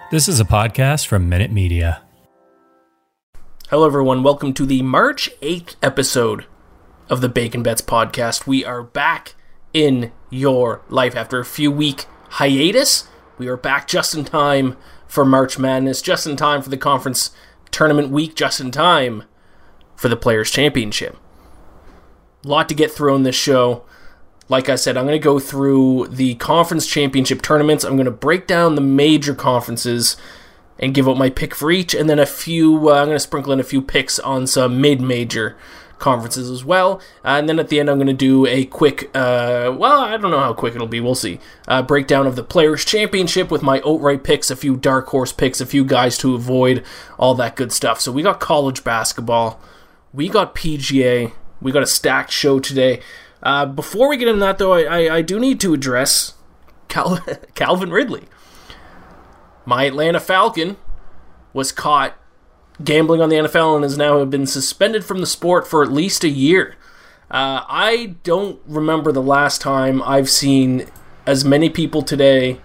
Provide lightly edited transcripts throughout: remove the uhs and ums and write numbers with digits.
This is a podcast from Minute Media. Hello, everyone. Welcome to the March 8th episode of the Bacon Bets podcast. We are back in your life after a few week hiatus. We are back just in time for March Madness, just in time for the conference tournament week, just in time for the Players' Championship. A lot to get through on this show. Like I said, I'm going to go through the conference championship tournaments. I'm going to break down the major conferences and give out my pick for each, and then I'm going to sprinkle in a few picks on some mid-major conferences as well. And then at the end, I'm going to do a quick, I don't know how quick it'll be, we'll see, breakdown of the Players' Championship with my outright picks, a few dark horse picks, a few guys to avoid, all that good stuff. So we got college basketball, we got PGA, we got a stacked show today. Before we get into that, though, I do need to address Calvin Ridley. My Atlanta Falcon was caught gambling on the NFL and has now been suspended from the sport for at least a year. I don't remember the last time I've seen as many people today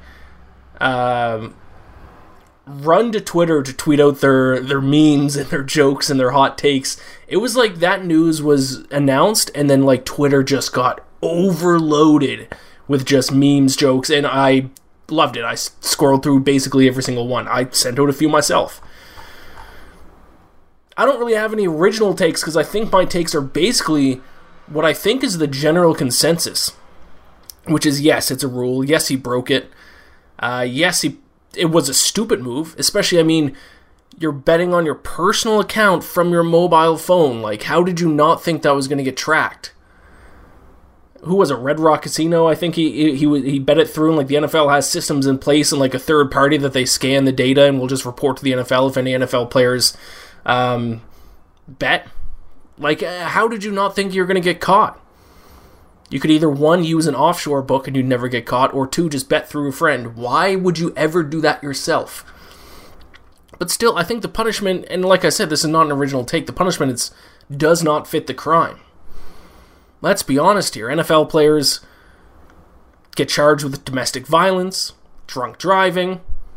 run to Twitter to tweet out their memes and their jokes and their hot takes. It was like that news was announced and then like Twitter just got overloaded with just memes, jokes, and I loved it. I scrolled through basically every single one. I sent out a few myself. I don't really have any original takes because I think my takes are basically what I think is the general consensus, which is yes, it's a rule. Yes, he broke it. It was a stupid move, especially, I mean, you're betting on your personal account from your mobile phone. Like, how did you not think that was going to get tracked? Who was it? Red Rock Casino? I think he bet it through, and like the NFL has systems in place and like a third party that they scan the data and will just report to the NFL if any NFL players bet. Like, how did you not think you were going to get caught? You could either, one, use an offshore book and you'd never get caught, or two, just bet through a friend. Why would you ever do that yourself? But still, I think the punishment, and like I said, this is not an original take, the punishment does not fit the crime. Let's be honest here. NFL players get charged with domestic violence, drunk driving,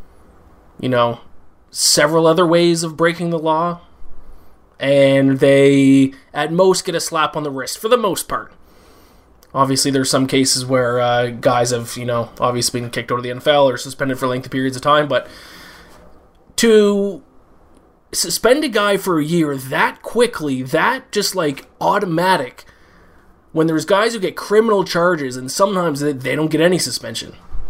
several other ways of breaking the law, and they, at most, get a slap on the wrist, for the most part. Obviously, there's some cases where guys have, obviously been kicked out of the NFL or suspended for lengthy periods of time, but to suspend a guy for a year that quickly, that just like automatic, when there's guys who get criminal charges and sometimes they don't get any suspension.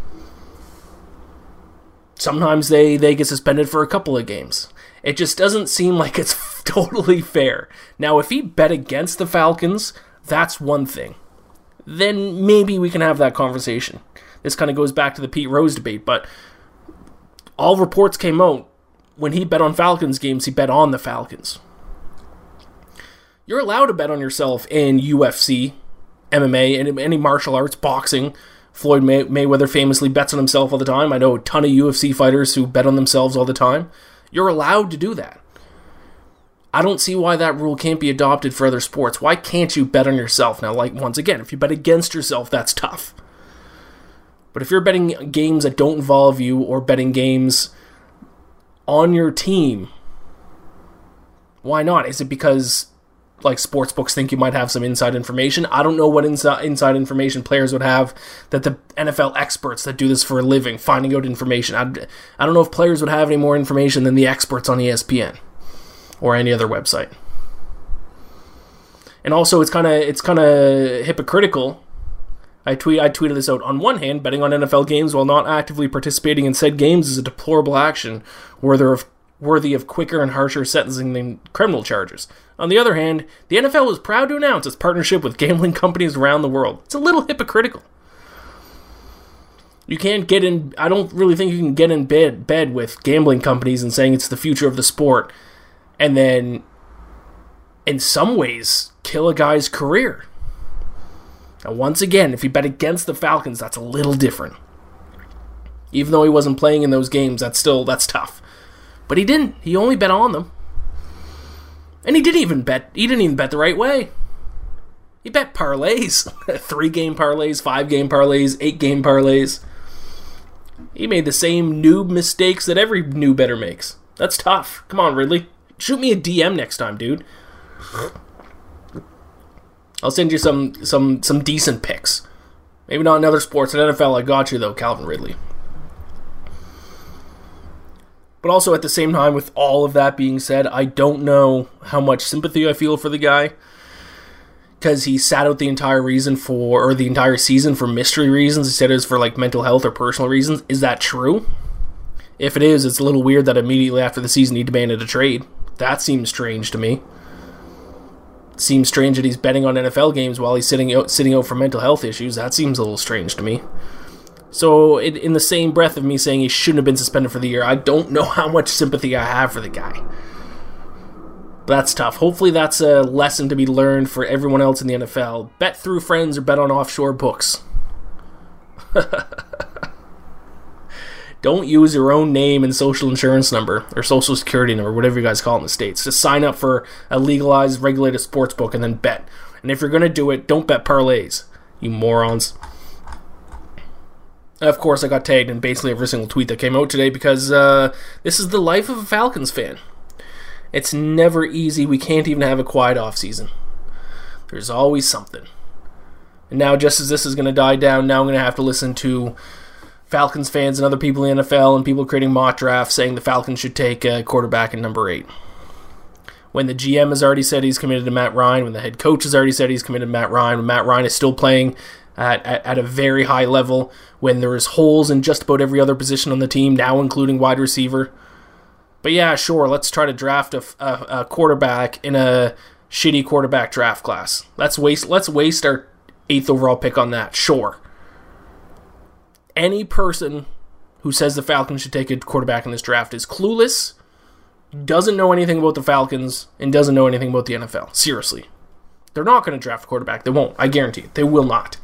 Sometimes they get suspended for a couple of games. It just doesn't seem like it's totally fair. Now, if he bet against the Falcons, that's one thing. Then maybe we can have that conversation. This kind of goes back to the Pete Rose debate, but all reports came out when he bet on Falcons games, he bet on the Falcons. You're allowed to bet on yourself in UFC, MMA, and any martial arts, boxing. Floyd Mayweather famously bets on himself all the time. I know a ton of UFC fighters who bet on themselves all the time. You're allowed to do that. I don't see why that rule can't be adopted for other sports. Why can't you bet on yourself? Now, like, once again, if you bet against yourself, that's tough. But if you're betting games that don't involve you or betting games on your team, why not? Is it because, like, sportsbooks think you might have some inside information? I don't know what inside information players would have that the NFL experts that do this for a living, finding out information. I don't know if players would have any more information than the experts on ESPN. Or any other website. And also, it's kind of hypocritical. I tweeted this out. On one hand, betting on NFL games while not actively participating in said games is a deplorable action, worthy of quicker and harsher sentencing than criminal charges. On the other hand, the NFL is proud to announce its partnership with gambling companies around the world. It's a little hypocritical. You can't get in. I don't really think you can get in bed with gambling companies and saying it's the future of the sport, and then, in some ways, kill a guy's career. Now, once again, if you bet against the Falcons, that's a little different. Even though he wasn't playing in those games, that's tough. But he didn't. He only bet on them. And he didn't even bet the right way. He bet parlays. 3-game parlays, 5-game parlays, 8-game parlays. He made the same noob mistakes that every noob makes. That's tough. Come on, Ridley. Shoot me a DM next time, dude. I'll send you some decent picks. Maybe not in other sports. In NFL, I got you, though, Calvin Ridley. But also, at the same time, with all of that being said, I don't know how much sympathy I feel for the guy. Because he sat out the entire season for mystery reasons. He said it was for like mental health or personal reasons. Is that true? If it is, it's a little weird that immediately after the season he demanded a trade. That seems strange to me. It seems strange that he's betting on NFL games while he's sitting out for mental health issues. That seems a little strange to me. So in the same breath of me saying he shouldn't have been suspended for the year, I don't know how much sympathy I have for the guy. That's tough. Hopefully that's a lesson to be learned for everyone else in the NFL. Bet through friends or bet on offshore books. Don't use your own name and social insurance number or social security number, whatever you guys call it in the States. Just sign up for a legalized, regulated sports book and then bet. And if you're going to do it, don't bet parlays, you morons. Of course, I got tagged in basically every single tweet that came out today because this is the life of a Falcons fan. It's never easy. We can't even have a quiet offseason. There's always something. And now, just as this is going to die down, now I'm going to have to listen to Falcons fans and other people in the NFL and people creating mock drafts saying the Falcons should take a quarterback in number 8. When the GM has already said he's committed to Matt Ryan, when the head coach has already said he's committed to Matt Ryan, when Matt Ryan is still playing at a very high level, when there is holes in just about every other position on the team, now including wide receiver. But yeah, sure, let's try to draft a quarterback in a shitty quarterback draft class. Let's waste our 8th overall pick on that, sure. Any person who says the Falcons should take a quarterback in this draft is clueless, doesn't know anything about the Falcons, and doesn't know anything about the NFL. Seriously. They're not going to draft a quarterback. They won't. I guarantee it. They will not.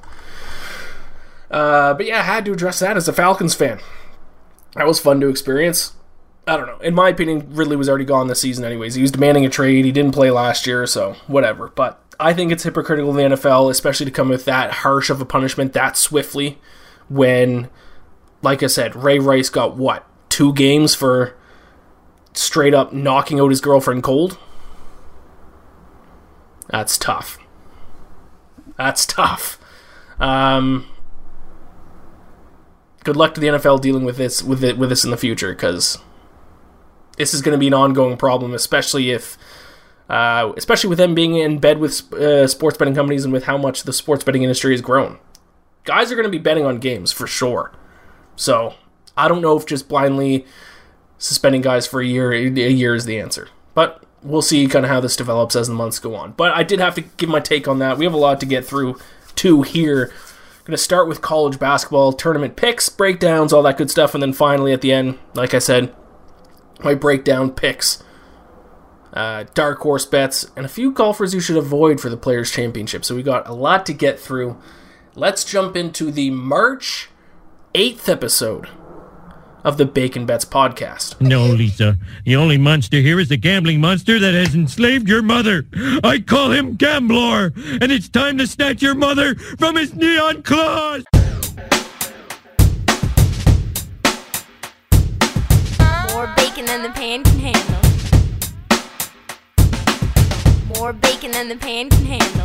But yeah, I had to address that as a Falcons fan. That was fun to experience. I don't know. In my opinion, Ridley was already gone this season anyways. He was demanding a trade. He didn't play last year, so whatever. But I think it's hypocritical of the NFL, especially to come with that harsh of a punishment that swiftly when, like I said, Ray Rice got, 2 games for straight up knocking out his girlfriend cold? That's tough. That's tough. Good luck to the NFL dealing with this in the future, because this is going to be an ongoing problem, especially with them being in bed with sports betting companies and with how much the sports betting industry has grown. Guys are going to be betting on games for sure. So I don't know if just blindly suspending guys for a year is the answer, but we'll see kind of how this develops as the months go on. But I did have to give my take on that. We have a lot to get through too here. Going to start with college basketball tournament picks, breakdowns, all that good stuff, and then finally at the end, like I said, my breakdown picks, dark horse bets, and a few golfers you should avoid for the Players' Championship. So we got a lot to get through. Let's jump into the March 8th episode of the Bacon Bets podcast. No, Lisa. The only monster here is the gambling monster that has enslaved your mother. I call him Gamblor, and it's time to snatch your mother from his neon claws. More bacon than the pan can handle. More bacon than the pan can handle.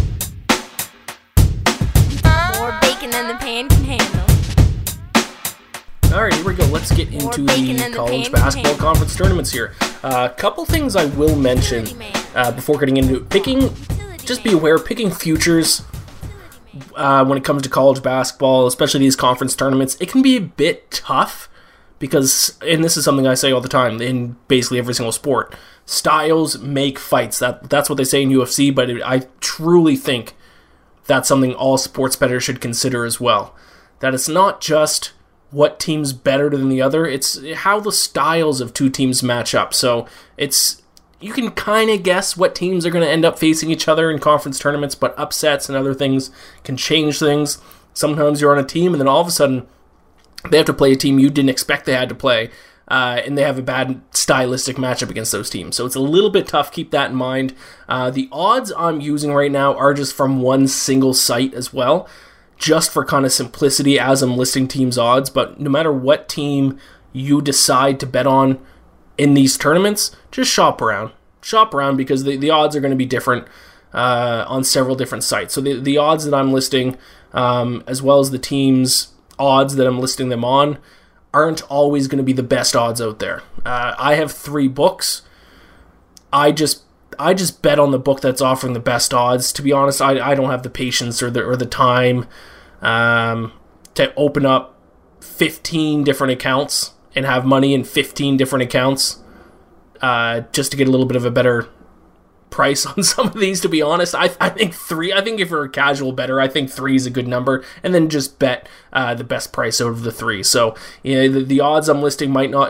More bacon than the pan can handle. Alright, here we go. Let's get into the college basketball conference tournaments here. A couple things I will mention before getting into it. Just be aware, picking futures when it comes to college basketball, especially these conference tournaments, it can be a bit tough because, and this is something I say all the time in basically every single sport, styles make fights. That's what they say in UFC, but I truly think that's something all sports bettors should consider as well. That it's not just what team's better than the other, it's how the styles of two teams match up. So you can kind of guess what teams are going to end up facing each other in conference tournaments, but upsets and other things can change things. Sometimes you're on a team and then all of a sudden they have to play a team you didn't expect they had to play, and they have a bad stylistic matchup against those teams. So it's a little bit tough. Keep that in mind. The odds I'm using right now are just from one single site as well. just for kind of simplicity as I'm listing teams' odds, but no matter what team you decide to bet on in these tournaments, just shop around. Shop around because the odds are going to be different on several different sites. So the odds that I'm listing, as well as the teams' odds that I'm listing them on, aren't always going to be the best odds out there. I have 3 books. I just bet on the book that's offering the best odds. To be honest, I don't have the patience or the time to open up 15 different accounts and have money in 15 different accounts just to get a little bit of a better price on some of these, to be honest. I think 3, I think if you're a casual bettor, I think 3 is a good number, and then just bet the best price out of the 3. So the odds I'm listing might not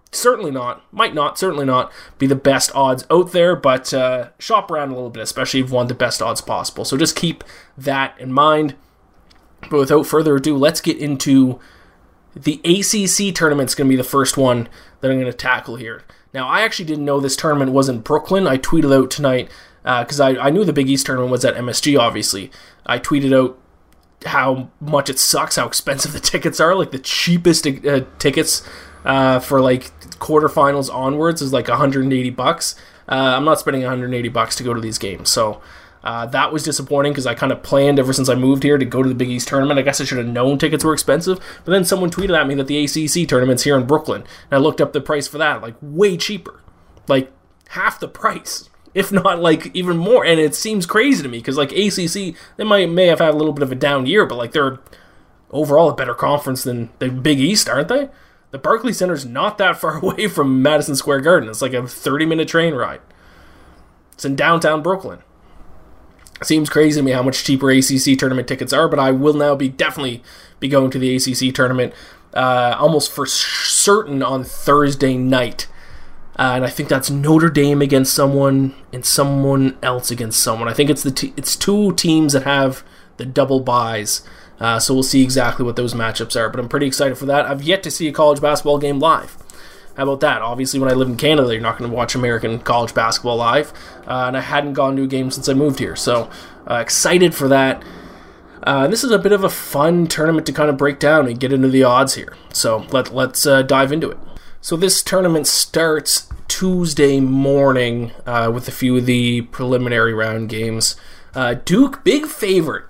be the best odds out there, but shop around a little bit, especially if you want the best odds possible. So just keep that in mind. But without further ado, let's get into the ACC tournament. It's going to be the first one that I'm going to tackle here. Now, I actually didn't know this tournament was in Brooklyn. I tweeted out tonight, because I knew the Big East tournament was at MSG, obviously. I tweeted out how much it sucks, how expensive the tickets are. Like, the cheapest tickets for, like, quarterfinals onwards is, like, $180. I'm not spending $180 to go to these games, so that was disappointing because I kind of planned ever since I moved here to go to the Big East tournament. I guess I should have known tickets were expensive, but then someone tweeted at me that the ACC tournament's here in Brooklyn, and I looked up the price for that, like way cheaper, like half the price, if not like even more, and it seems crazy to me because like ACC, they may have had a little bit of a down year, but like they're overall a better conference than the Big East, aren't they? The Barclays Center's not that far away from Madison Square Garden. It's like a 30-minute train ride. It's in downtown Brooklyn. Seems crazy to me how much cheaper ACC tournament tickets are, but I will now definitely be going to the ACC tournament almost for certain on Thursday night. And I think that's Notre Dame against someone and someone else against someone. I think it's it's 2 teams that have the double buys. So we'll see exactly what those matchups are. But I'm pretty excited for that. I've yet to see a college basketball game live. How about that? Obviously, when I live in Canada, you're not going to watch American college basketball live. And I hadn't gone to a game since I moved here. So excited for that. This is a bit of a fun tournament to kind of break down and get into the odds here. So let's dive into it. So this tournament starts Tuesday morning with a few of the preliminary round games. Duke, big favorite,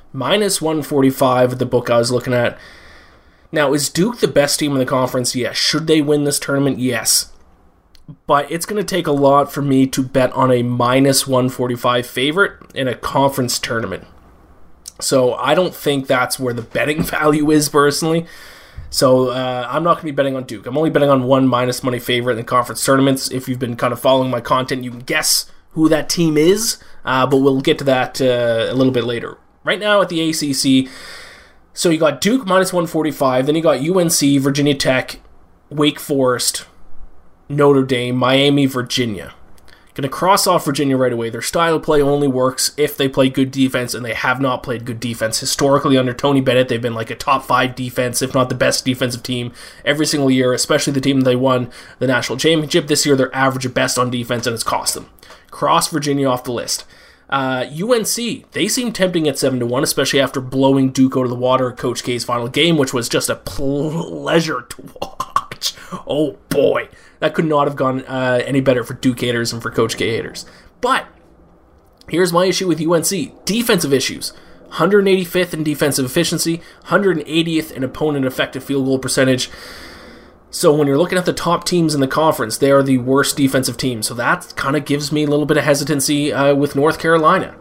-145 at the book I was looking at. Now, is Duke the best team in the conference? Yes. Should they win this tournament? Yes. But it's going to take a lot for me to bet on a -145 favorite in a conference tournament. So I don't think that's where the betting value is, personally. So I'm not going to be betting on Duke. I'm only betting on one minus money favorite in the conference tournaments. If you've been kind of following my content, you can guess who that team is. But we'll get to that a little bit later. Right now at the ACC... So you got Duke -145, then you got UNC, Virginia Tech, Wake Forest, Notre Dame, Miami, Virginia. Going to cross off Virginia right away. Their style of play only works if they play good defense, and they have not played good defense. Historically, under Tony Bennett, they've been like a top 5 defense, if not the best defensive team every single year, especially the team that they won the national championship. This year, they're average at best on defense, and it's cost them. Cross Virginia off the list. UNC, they seem tempting at 7-1, especially after blowing Duke out of the water at Coach K's final game, which was just a pleasure to watch. Oh boy, that could not have gone any better for Duke haters and for Coach K haters. But here's my issue with UNC. Defensive issues. 185th in defensive efficiency, 180th in opponent effective field goal percentage. So when you're looking at the top teams in the conference, they are the worst defensive team. So that kind of gives me a little bit of hesitancy with North Carolina.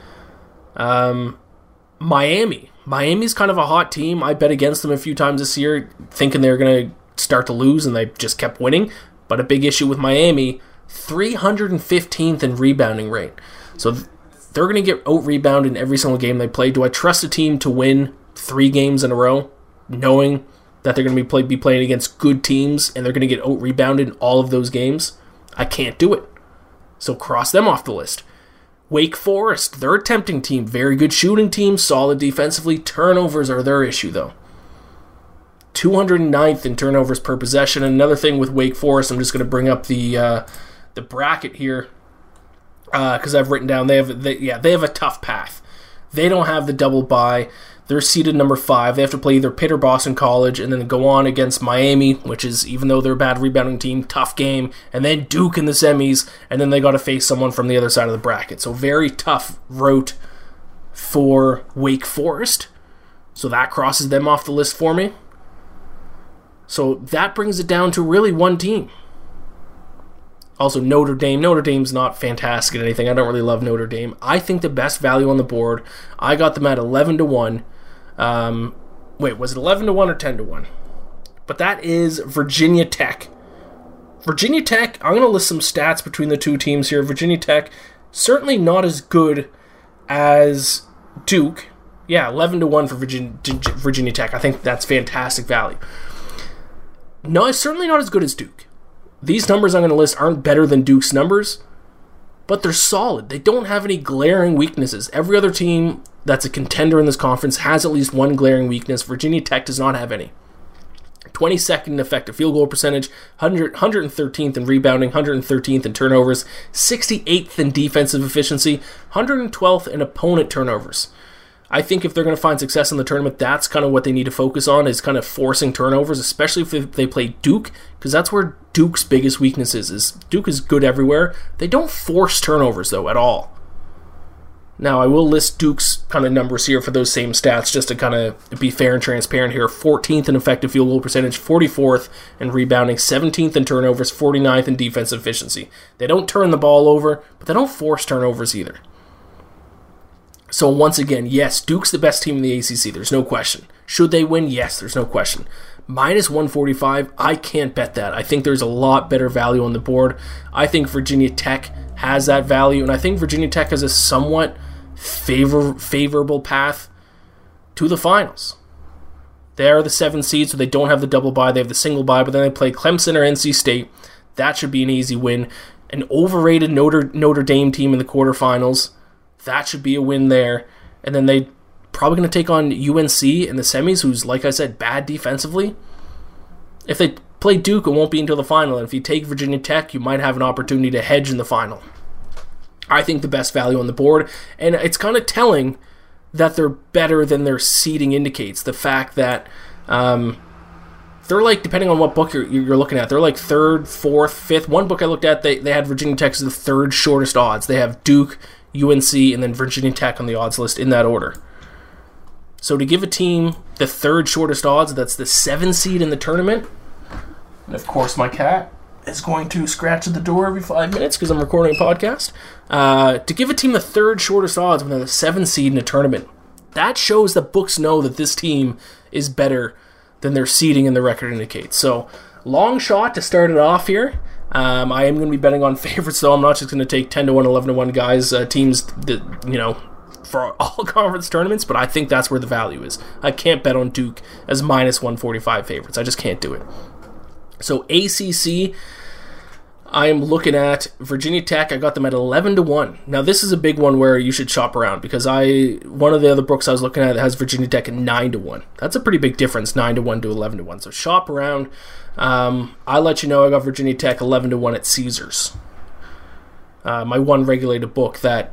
Miami's kind of a hot team. I bet against them a few times this year, thinking they're going to start to lose, and they just kept winning. But a big issue with Miami, 315th in rebounding rate. So they're going to get out-rebounded in every single game they play. Do I trust a team to win 3 games in a row, knowing that they're going to be playing against good teams and they're going to get out-rebounded in all of those games? I can't do it. So cross them off the list. Wake Forest, they're a tempting team. Very good shooting team, solid defensively. Turnovers are their issue, though. 209th in turnovers per possession. And another thing with Wake Forest, I'm just going to bring up the bracket here because I've written down they have a tough path. They don't have the double bye. They're seeded number 5. They have to play either Pitt or Boston College, and then go on against Miami, which is, even though they're a bad rebounding team, tough game, and then Duke in the semis, and then they got to face someone from the other side of the bracket. So very tough route for Wake Forest. So that crosses them off the list for me. So that brings it down to really one team. Also, Notre Dame. Notre Dame's not fantastic at anything. I don't really love Notre Dame. I think the best value on the board, I got them at 11-1. Wait, was it 11-1 or 10-1? But that is Virginia Tech. Virginia Tech, I'm going to list some stats between the two teams here. Virginia Tech, certainly not as good as Duke. Yeah, 11-1 for Virginia Tech. I think that's fantastic value. No, it's certainly not as good as Duke. These numbers I'm going to list aren't better than Duke's numbers, but they're solid. They don't have any glaring weaknesses. Every other team that's a contender in this conference has at least one glaring weakness. Virginia Tech does not have any. 22nd in effective field goal percentage, 113th in rebounding, 113th in turnovers, 68th in defensive efficiency, 112th in opponent turnovers. I think if they're going to find success in the tournament, that's kind of what they need to focus on, is kind of forcing turnovers, especially if they play Duke, because that's where Duke's biggest weakness is. Duke is good everywhere. They don't force turnovers, though, at all. Now, I will list Duke's kind of numbers here for those same stats, just to kind of be fair and transparent here. 14th in effective field goal percentage, 44th in rebounding, 17th in turnovers, 49th in defensive efficiency. They don't turn the ball over, but they don't force turnovers either. So once again, yes, Duke's the best team in the ACC. There's no question. Should they win? Yes, there's no question. Minus 145, I can't bet that. I think there's a lot better value on the board. I think Virginia Tech has that value, and I think Virginia Tech has a somewhat favorable path to the finals. They are the 7th seed, so they don't have the double bye. They have the single bye, but then they play Clemson or NC State. That should be an easy win. An overrated Notre Dame team in the quarterfinals. That should be a win there. And then they probably going to take on UNC in the semis, who's, like I said, bad defensively. If they play Duke, it won't be until the final. And if you take Virginia Tech, you might have an opportunity to hedge in the final. I think the best value on the board. And it's kind of telling that they're better than their seeding indicates. The fact that they're like, depending on what book you're looking at, they're like 3rd, 4th, 5th. One book I looked at, they had Virginia Tech as the 3rd shortest odds. They have Duke, UNC, and then Virginia Tech on the odds list in that order. So to give a team the 3rd shortest odds, that's the 7th seed in the tournament. And of course my cat is going to scratch at the door every 5 minutes because I'm recording a podcast. To give a team the 3rd shortest odds when they're the 7th seed in a tournament, that shows that books know that this team is better than their seeding and the record indicates. So long shot to start it off here. I am going to be betting on favorites, though. I'm not just going to take 10-1, 11-1 guys, teams that, for all conference tournaments, but I think that's where the value is. I can't bet on Duke as minus 145 favorites. I just can't do it. So ACC, I am looking at Virginia Tech. I got them at 11-1. Now, this is a big one where you should shop around, because one of the other books I was looking at has Virginia Tech at 9-1. That's a pretty big difference, 9-1 to 11-1. So shop around. I'll let you know I got Virginia Tech 11-1 at Caesars. My one regulated book that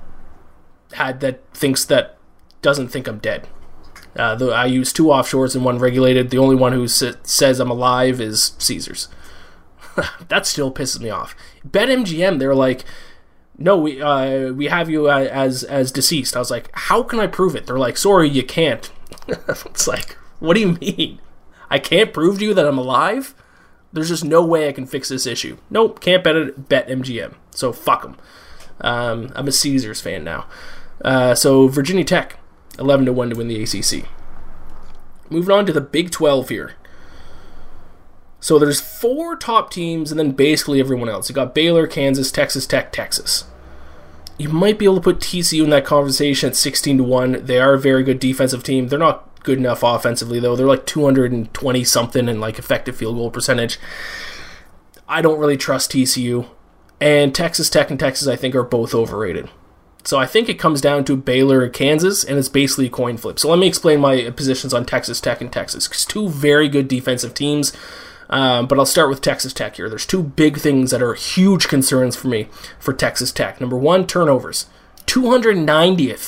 doesn't think I'm dead. I use 2 offshores and 1 regulated. The only one who says I'm alive is Caesars. That still pisses me off. BetMGM, they're like, no, we have you as deceased. I was like, how can I prove it? They're like, sorry, you can't. It's like, what do you mean? I can't prove to you that I'm alive? There's just no way I can fix this issue. Nope, can't bet MGM. So fuck them. I'm a Caesars fan now. So Virginia Tech, 11-1 to win the ACC. Moving on to the Big 12 here. So there's 4 top teams and then basically everyone else. You got Baylor, Kansas, Texas Tech, Texas. You might be able to put TCU in that conversation at 16-1. They are a very good defensive team. They're not good enough offensively, though. They're like 220 something in like effective field goal percentage. I don't really trust TCU. And Texas Tech and Texas, I think, are both overrated. So I think it comes down to Baylor and Kansas, and it's basically a coin flip. So let me explain my positions on Texas Tech and Texas, because 2 very good defensive teams. But I'll start with Texas Tech here. There's 2 big things that are huge concerns for me for Texas Tech. Number 1, turnovers. 290th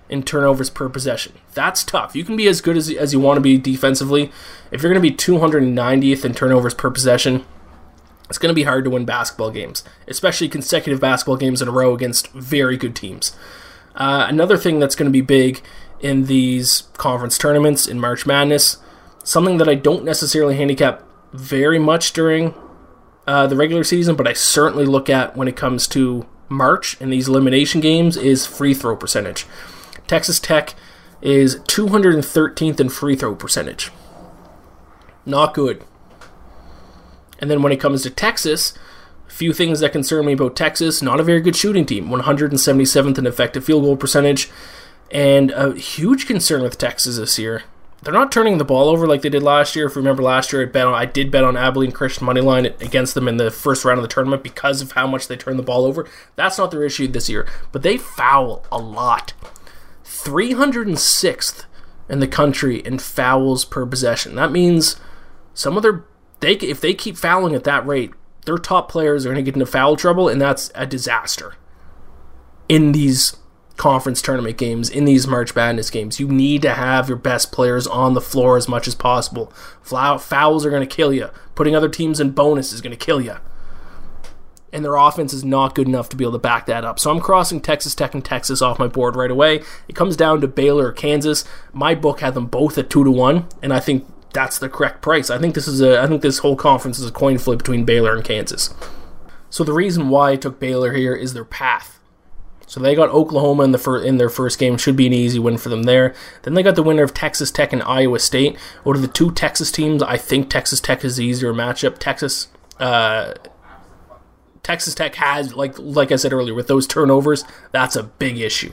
in turnovers per possession. That's tough. You can be as good as you want to be defensively. If you're going to be 290th in turnovers per possession, it's going to be hard to win basketball games, especially consecutive basketball games in a row against very good teams. Another thing that's going to be big in these conference tournaments in March Madness, something that I don't necessarily handicap very much during the regular season, but I certainly look at when it comes to March in these elimination games, is free throw percentage. Texas Tech is 213th in free throw percentage. Not good. And then when it comes to Texas, a few things that concern me about Texas: not a very good shooting team, 177th in effective field goal percentage, and a huge concern with Texas this year, they're not turning the ball over like they did last year. If you remember last year, I did bet on Abilene Christian moneyline against them in the first round of the tournament because of how much they turn the ball over. That's not their issue this year, but they foul a lot. 306th in the country in fouls per possession. That means if they keep fouling at that rate, their top players are going to get into foul trouble, and that's a disaster. In these conference tournament games, in these March Madness games, you need to have your best players on the floor as much as possible. Fouls are going to kill you. Putting other teams in bonus is going to kill you. And their offense is not good enough to be able to back that up. So I'm crossing Texas Tech and Texas off my board right away. It comes down to Baylor or Kansas. My book had them both at 2-1, and I think that's the correct price. I think this whole conference is a coin flip between Baylor and Kansas. So the reason why I took Baylor here is their path. So they got Oklahoma in their first game. Should be an easy win for them there. Then they got the winner of Texas Tech and Iowa State. Out of the two Texas teams, I think Texas Tech is the easier matchup. Texas Tech has, like I said earlier, with those turnovers, that's a big issue.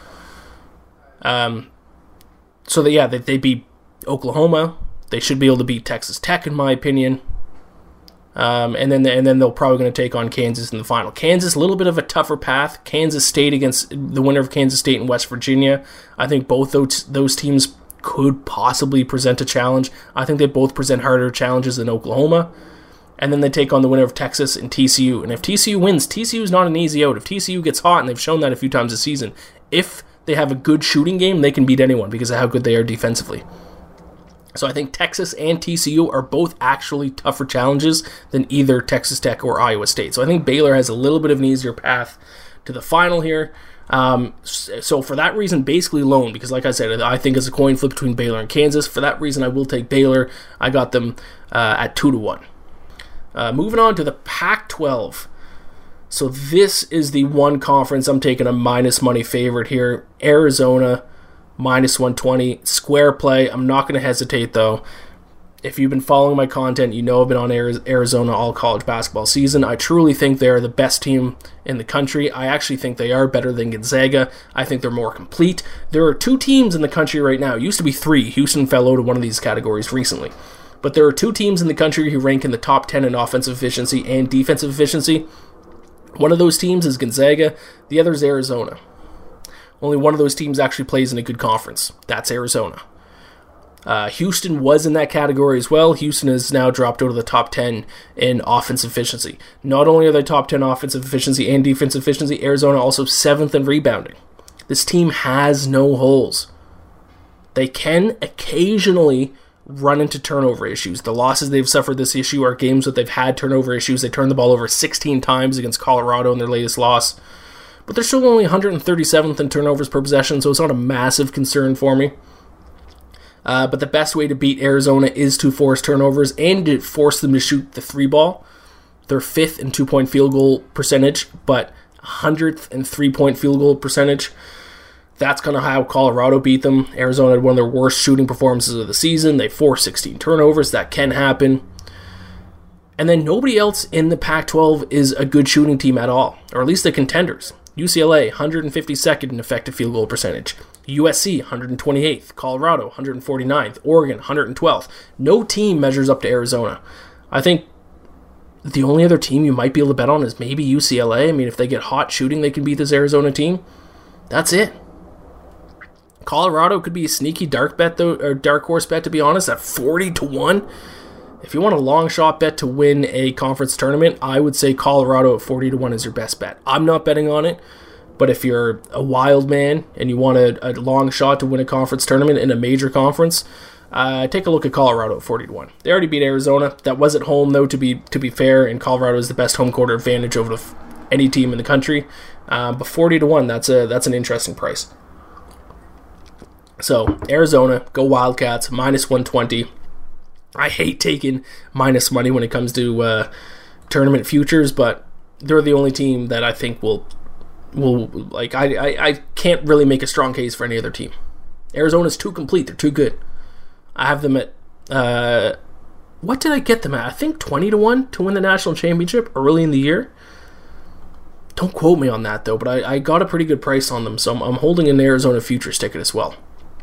They beat Oklahoma. They should be able to beat Texas Tech, in my opinion. And then they're probably going to take on Kansas in the final. Kansas, a little bit of a tougher path. Kansas State against the winner of Kansas State and West Virginia. I think both those teams could possibly present a challenge. I think they both present harder challenges than Oklahoma. And then they take on the winner of Texas and TCU. And if TCU wins, TCU is not an easy out. If TCU gets hot, and they've shown that a few times this season, if they have a good shooting game, they can beat anyone because of how good they are defensively. So I think Texas and TCU are both actually tougher challenges than either Texas Tech or Iowa State. So I think Baylor has a little bit of an easier path to the final here. So for that reason, basically alone, because like I said, I think it's a coin flip between Baylor and Kansas. For that reason, I will take Baylor. I got them at 2-1. Moving on to the Pac-12. So this is the one conference I'm taking a minus money favorite here. Arizona, minus 120. Square play. I'm not going to hesitate, though. If you've been following my content, you know I've been on Arizona all college basketball season. I truly think they are the best team in the country. I actually think they are better than Gonzaga. I think they're more complete. There are two teams in the country right now. It used to be three. Houston fell out of one of these categories recently. But there are two teams in the country who rank in the top 10 in offensive efficiency and defensive efficiency. One of those teams is Gonzaga. The other is Arizona. Only one of those teams actually plays in a good conference. That's Arizona. Houston was in that category as well. Houston has now dropped out of the top 10 in offensive efficiency. Not only are they top 10 offensive efficiency and defensive efficiency, Arizona also 7th in rebounding. This team has no holes. They can occasionally run into turnover issues. The losses they've suffered this issue are games that they've had turnover issues. They turned the ball over 16 times against Colorado in their latest loss. But they're still only 137th in turnovers per possession, so it's not a massive concern for me. But the best way to beat Arizona is to force turnovers and to force them to shoot the three ball. They're 5th in 2-point field goal percentage, but 100th in 3-point field goal percentage. That's kind of how Colorado beat them. Arizona had one of their worst shooting performances of the season. They forced 16 turnovers. That can happen. And then nobody else in the Pac-12 is a good shooting team at all, or at least the contenders. UCLA, 152nd in effective field goal percentage. USC, 128th. Colorado, 149th. Oregon, 112th. No team measures up to Arizona. I think the only other team you might be able to bet on is maybe UCLA. I mean, if they get hot shooting, they can beat this Arizona team. That's it. Colorado could be a sneaky dark bet, though, or dark horse bet, to be honest, at 40-1. If you want a long shot bet to win a conference tournament, I would say Colorado at 40-1 is your best bet. I'm not betting on it, But if you're a wild man and you want a long shot to win a conference tournament in a major conference, take a look at Colorado at 40-1. They already beat Arizona. That was at home, though, to be fair, and Colorado is the best home court advantage over any team in the country. But 40-1, that's an interesting price. So, Arizona, go Wildcats, minus 120. I hate taking minus money when it comes to tournament futures, but they're the only team that I think will like, I can't really make a strong case for any other team. Arizona's too complete. They're too good. I have them at, what did I get them at? I think 20-1 to win the national championship early in the year. Don't quote me on that, though, but I got a pretty good price on them, so I'm holding an Arizona futures ticket as well.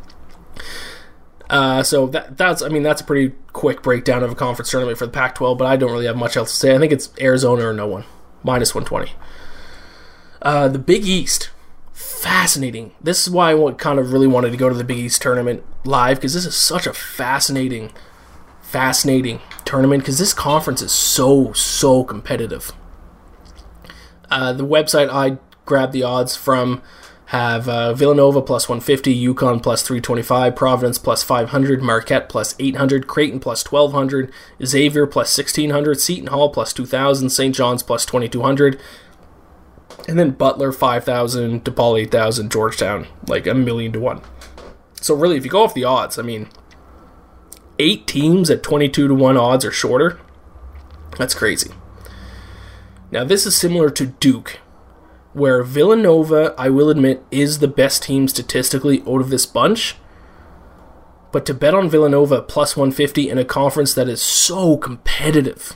So that's a pretty quick breakdown of a conference tournament for the Pac-12, but I don't really have much else to say. I think it's Arizona or no one, minus 120. The Big East, fascinating. This is why I kind of really wanted to go to the Big East tournament live, because this is such a fascinating tournament, because this conference is so competitive. The website I grabbed the odds from have Villanova plus 150, UConn plus 325, Providence plus 500, Marquette plus 800, Creighton plus 1200, Xavier plus 1600, Seton Hall plus 2000, St. John's plus 2200, and then Butler 5,000, DePaul 8,000, Georgetown like 1,000,000 to 1. So really, if you go off the odds, 8 teams at 22-1 odds or shorter, that's crazy. Now this is similar to Duke, where Villanova, I will admit, is the best team statistically out of this bunch. But to bet on Villanova plus 150 in a conference that is so competitive,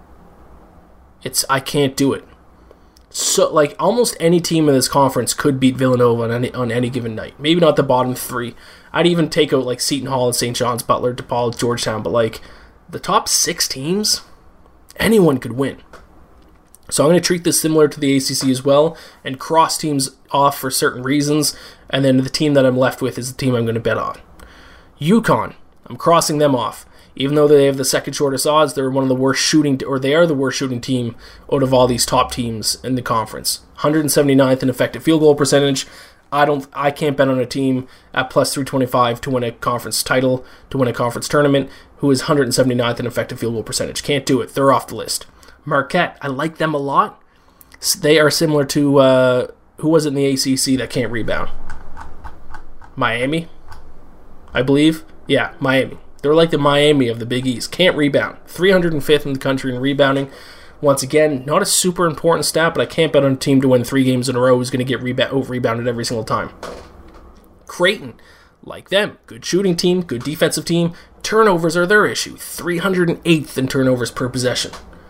I can't do it. So, like, almost any team in this conference could beat Villanova on any given night. Maybe not the bottom 3. I'd even take out, like, Seton Hall and St. John's, Butler, DePaul, Georgetown. But, like, the top 6 teams, anyone could win. So I'm going to treat this similar to the ACC as well, and cross teams off for certain reasons, and then the team that I'm left with is the team I'm going to bet on. UConn, I'm crossing them off. Even though they have the second shortest odds, they're one of the worst shooting, or they are the worst shooting team out of all these top teams in the conference. 179th in effective field goal percentage. I can't bet on a team at plus 325 to win a conference title, to win a conference tournament, who is 179th in effective field goal percentage. Can't do it. They're off the list. Marquette, I like them a lot. They are similar to, who was it in the ACC that can't rebound? Miami, I believe. Yeah, Miami. They're like the Miami of the Big East. Can't rebound. 305th in the country in rebounding. Once again, not a super important stat, but I can't bet on a team to win 3 games in a row who's going to get over-rebounded every single time. Creighton, like them. Good shooting team, good defensive team. Turnovers are their issue. 308th in turnovers per possession.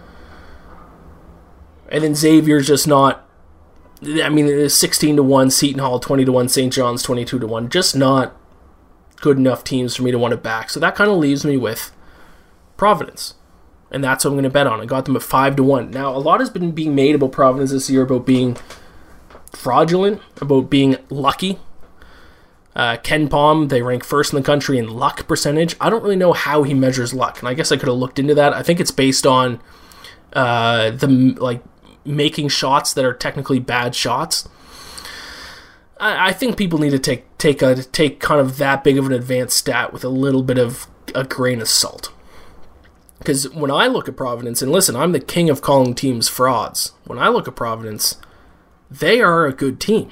And then Xavier's just not, it's 16-1, Seton Hall 20-1, St. John's 22-1. Just not good enough teams for me to want to back. So that kind of leaves me with Providence. And that's what I'm going to bet on. I got them at 5-1. Now, a lot has been being made about Providence this year, about being fraudulent, about being lucky. Ken Pom, they rank first in the country in luck percentage. I don't really know how he measures luck, and I guess I could have looked into that. I think it's based on making shots that are technically bad shots. I think people need to take kind of that big of an advanced stat with a little bit of a grain of salt. Because when I look at Providence, and listen, I'm the king of calling teams frauds. When I look at Providence, they are a good team.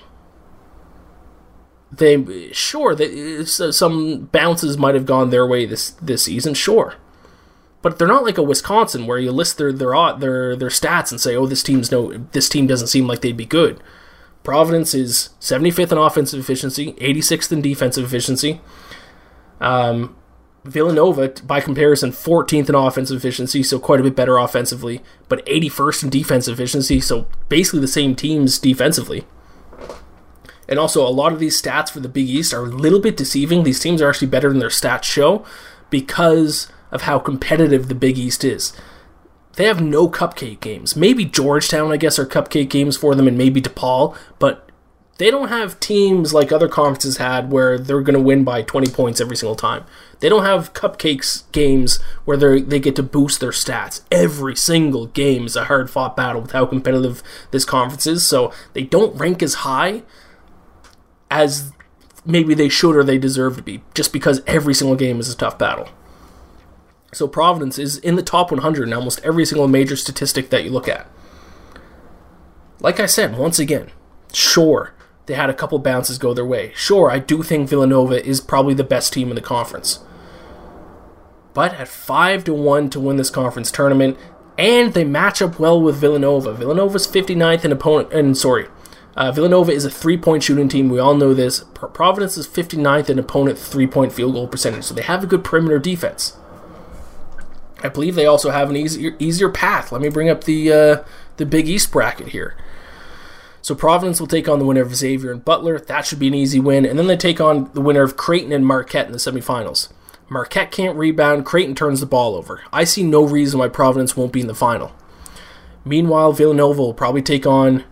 Some bounces might have gone their way this season, sure. But they're not like a Wisconsin where you list their stats and say, oh, this team doesn't seem like they'd be good. Providence is 75th in offensive efficiency, 86th in defensive efficiency. Villanova, by comparison, 14th in offensive efficiency, so quite a bit better offensively, but 81st in defensive efficiency, so basically the same teams defensively. And also, a lot of these stats for the Big East are a little bit deceiving. These teams are actually better than their stats show because of how competitive the Big East is. They have no cupcake games. Maybe Georgetown, I guess, are cupcake games for them, and maybe DePaul, but They don't have teams like other conferences had where they're going to win by 20 points every single time. They don't have cupcakes games where they get to boost their stats. Every single game is a hard-fought battle with how competitive this conference is, so they don't rank as high as maybe they should or they deserve to be, just because every single game is a tough battle. So Providence is in the top 100 in almost every single major statistic that you look at. Like I said, once again, sure, they had a couple bounces go their way. Sure, I do think Villanova is probably the best team in the conference. But at 5-1 to win this conference tournament, and they match up well with Villanova. Villanova's 59th in opponent, Villanova is a 3-point shooting team. We all know this. Providence is 59th in opponent 3-point field goal percentage, so they have a good perimeter defense. I believe they also have an easier path. Let me bring up the Big East bracket here. So Providence will take on the winner of Xavier and Butler. That should be an easy win. And then they take on the winner of Creighton and Marquette in the semifinals. Marquette can't rebound. Creighton turns the ball over. I see no reason why Providence won't be in the final. Meanwhile, Villanova will probably take on,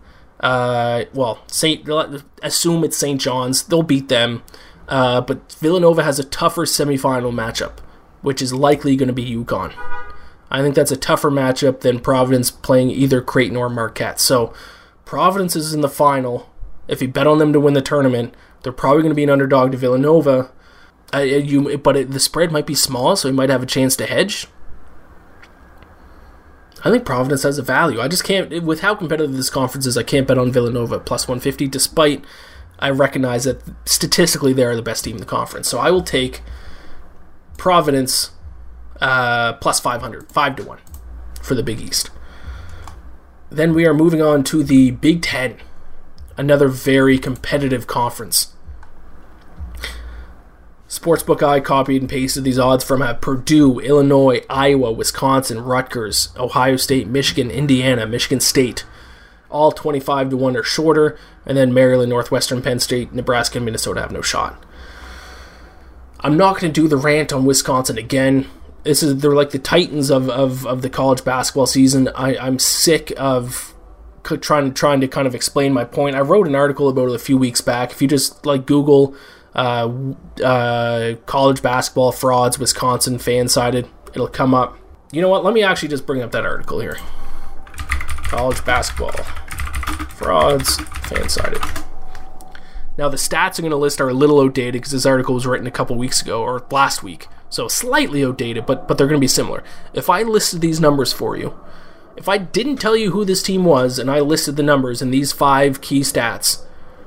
assume it's St. John's. They'll beat them. But Villanova has a tougher semifinal matchup, which is likely going to be UConn. I think that's a tougher matchup than Providence playing either Creighton or Marquette. So Providence is in the final. If you bet on them to win the tournament, they're probably going to be an underdog to Villanova. The spread might be small, so you might have a chance to hedge. I think Providence has a value. I just can't, with how competitive this conference is, I can't bet on Villanova plus 150, despite I recognize that statistically they are the best team in the conference. So I will take Providence plus 500, 5-1 for the Big East. Then we are moving on to the Big Ten, another very competitive conference. Sportsbook Eye copied and pasted these odds from Purdue, Illinois, Iowa, Wisconsin, Rutgers, Ohio State, Michigan, Indiana, Michigan State. All 25-1 or shorter, and then Maryland, Northwestern, Penn State, Nebraska, and Minnesota have no shot. I'm not going to do the rant on Wisconsin again. They're like the Titans of the college basketball season. I'm sick of trying to kind of explain my point. I wrote an article about it a few weeks back. If you just Google college basketball frauds, Wisconsin fan-sided, it'll come up. You know what? Let me actually just bring up that article here. College basketball frauds, fan-sided. Now, the stats I'm going to list are a little outdated because this article was written a couple weeks ago, or last week. So slightly outdated, but they're going to be similar. If I listed these numbers for you, if I didn't tell you who this team was and I listed the numbers in these 5 key stats,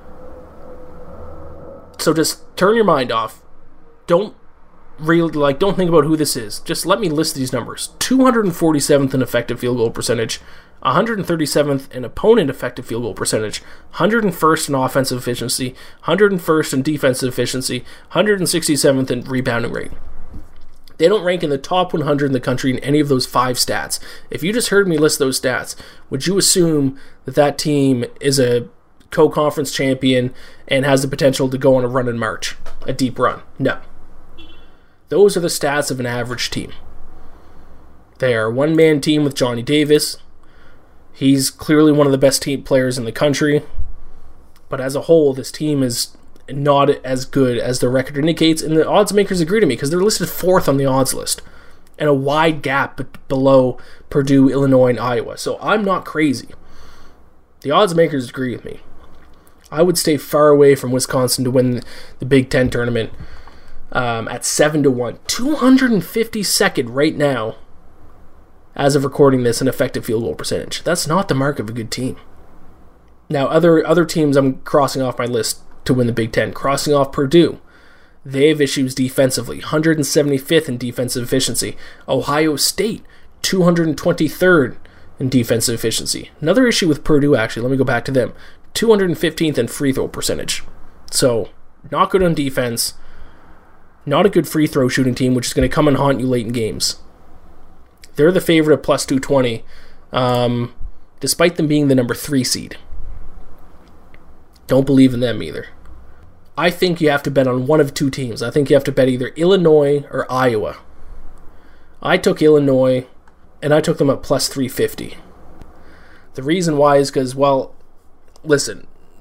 so just turn your mind off. Don't think about who this is. Just let me list these numbers. 247th in effective field goal percentage, 137th in opponent effective field goal percentage, 101st in offensive efficiency, 101st in defensive efficiency, 167th in rebounding rate. They don't rank in the top 100 in the country in any of those 5 stats. If you just heard me list those stats, would you assume that team is a co-conference champion and has the potential to go on a run in March, a deep run? No. Those are the stats of an average team. They are a one-man team with Johnny Davis. He's clearly one of the best team players in the country. But as a whole, this team is not as good as their record indicates, and the odds makers agree to me because they're listed 4th on the odds list and a wide gap below Purdue, Illinois, and Iowa. So I'm not crazy. The odds makers agree with me. I would stay far away from Wisconsin to win the Big Ten tournament at 7-1. 252nd right now, as of recording this, in effective field goal percentage. That's not the mark of a good team. Now, other teams I'm crossing off my list to win the Big Ten. Crossing off Purdue. They have issues defensively. 175th in defensive efficiency. Ohio State, 223rd in defensive efficiency. Another issue with Purdue, actually, let me go back to them. 215th in free throw percentage. So, not good on defense. Not a good free throw shooting team, which is going to come and haunt you late in games. They're the favorite at plus 220, despite them being the number 3 seed. Don't believe in them either. I think you have to bet on one of 2 teams. I think you have to bet either Illinois or Iowa. I took Illinois, and I took them at plus 350. The reason why is because, well, listen,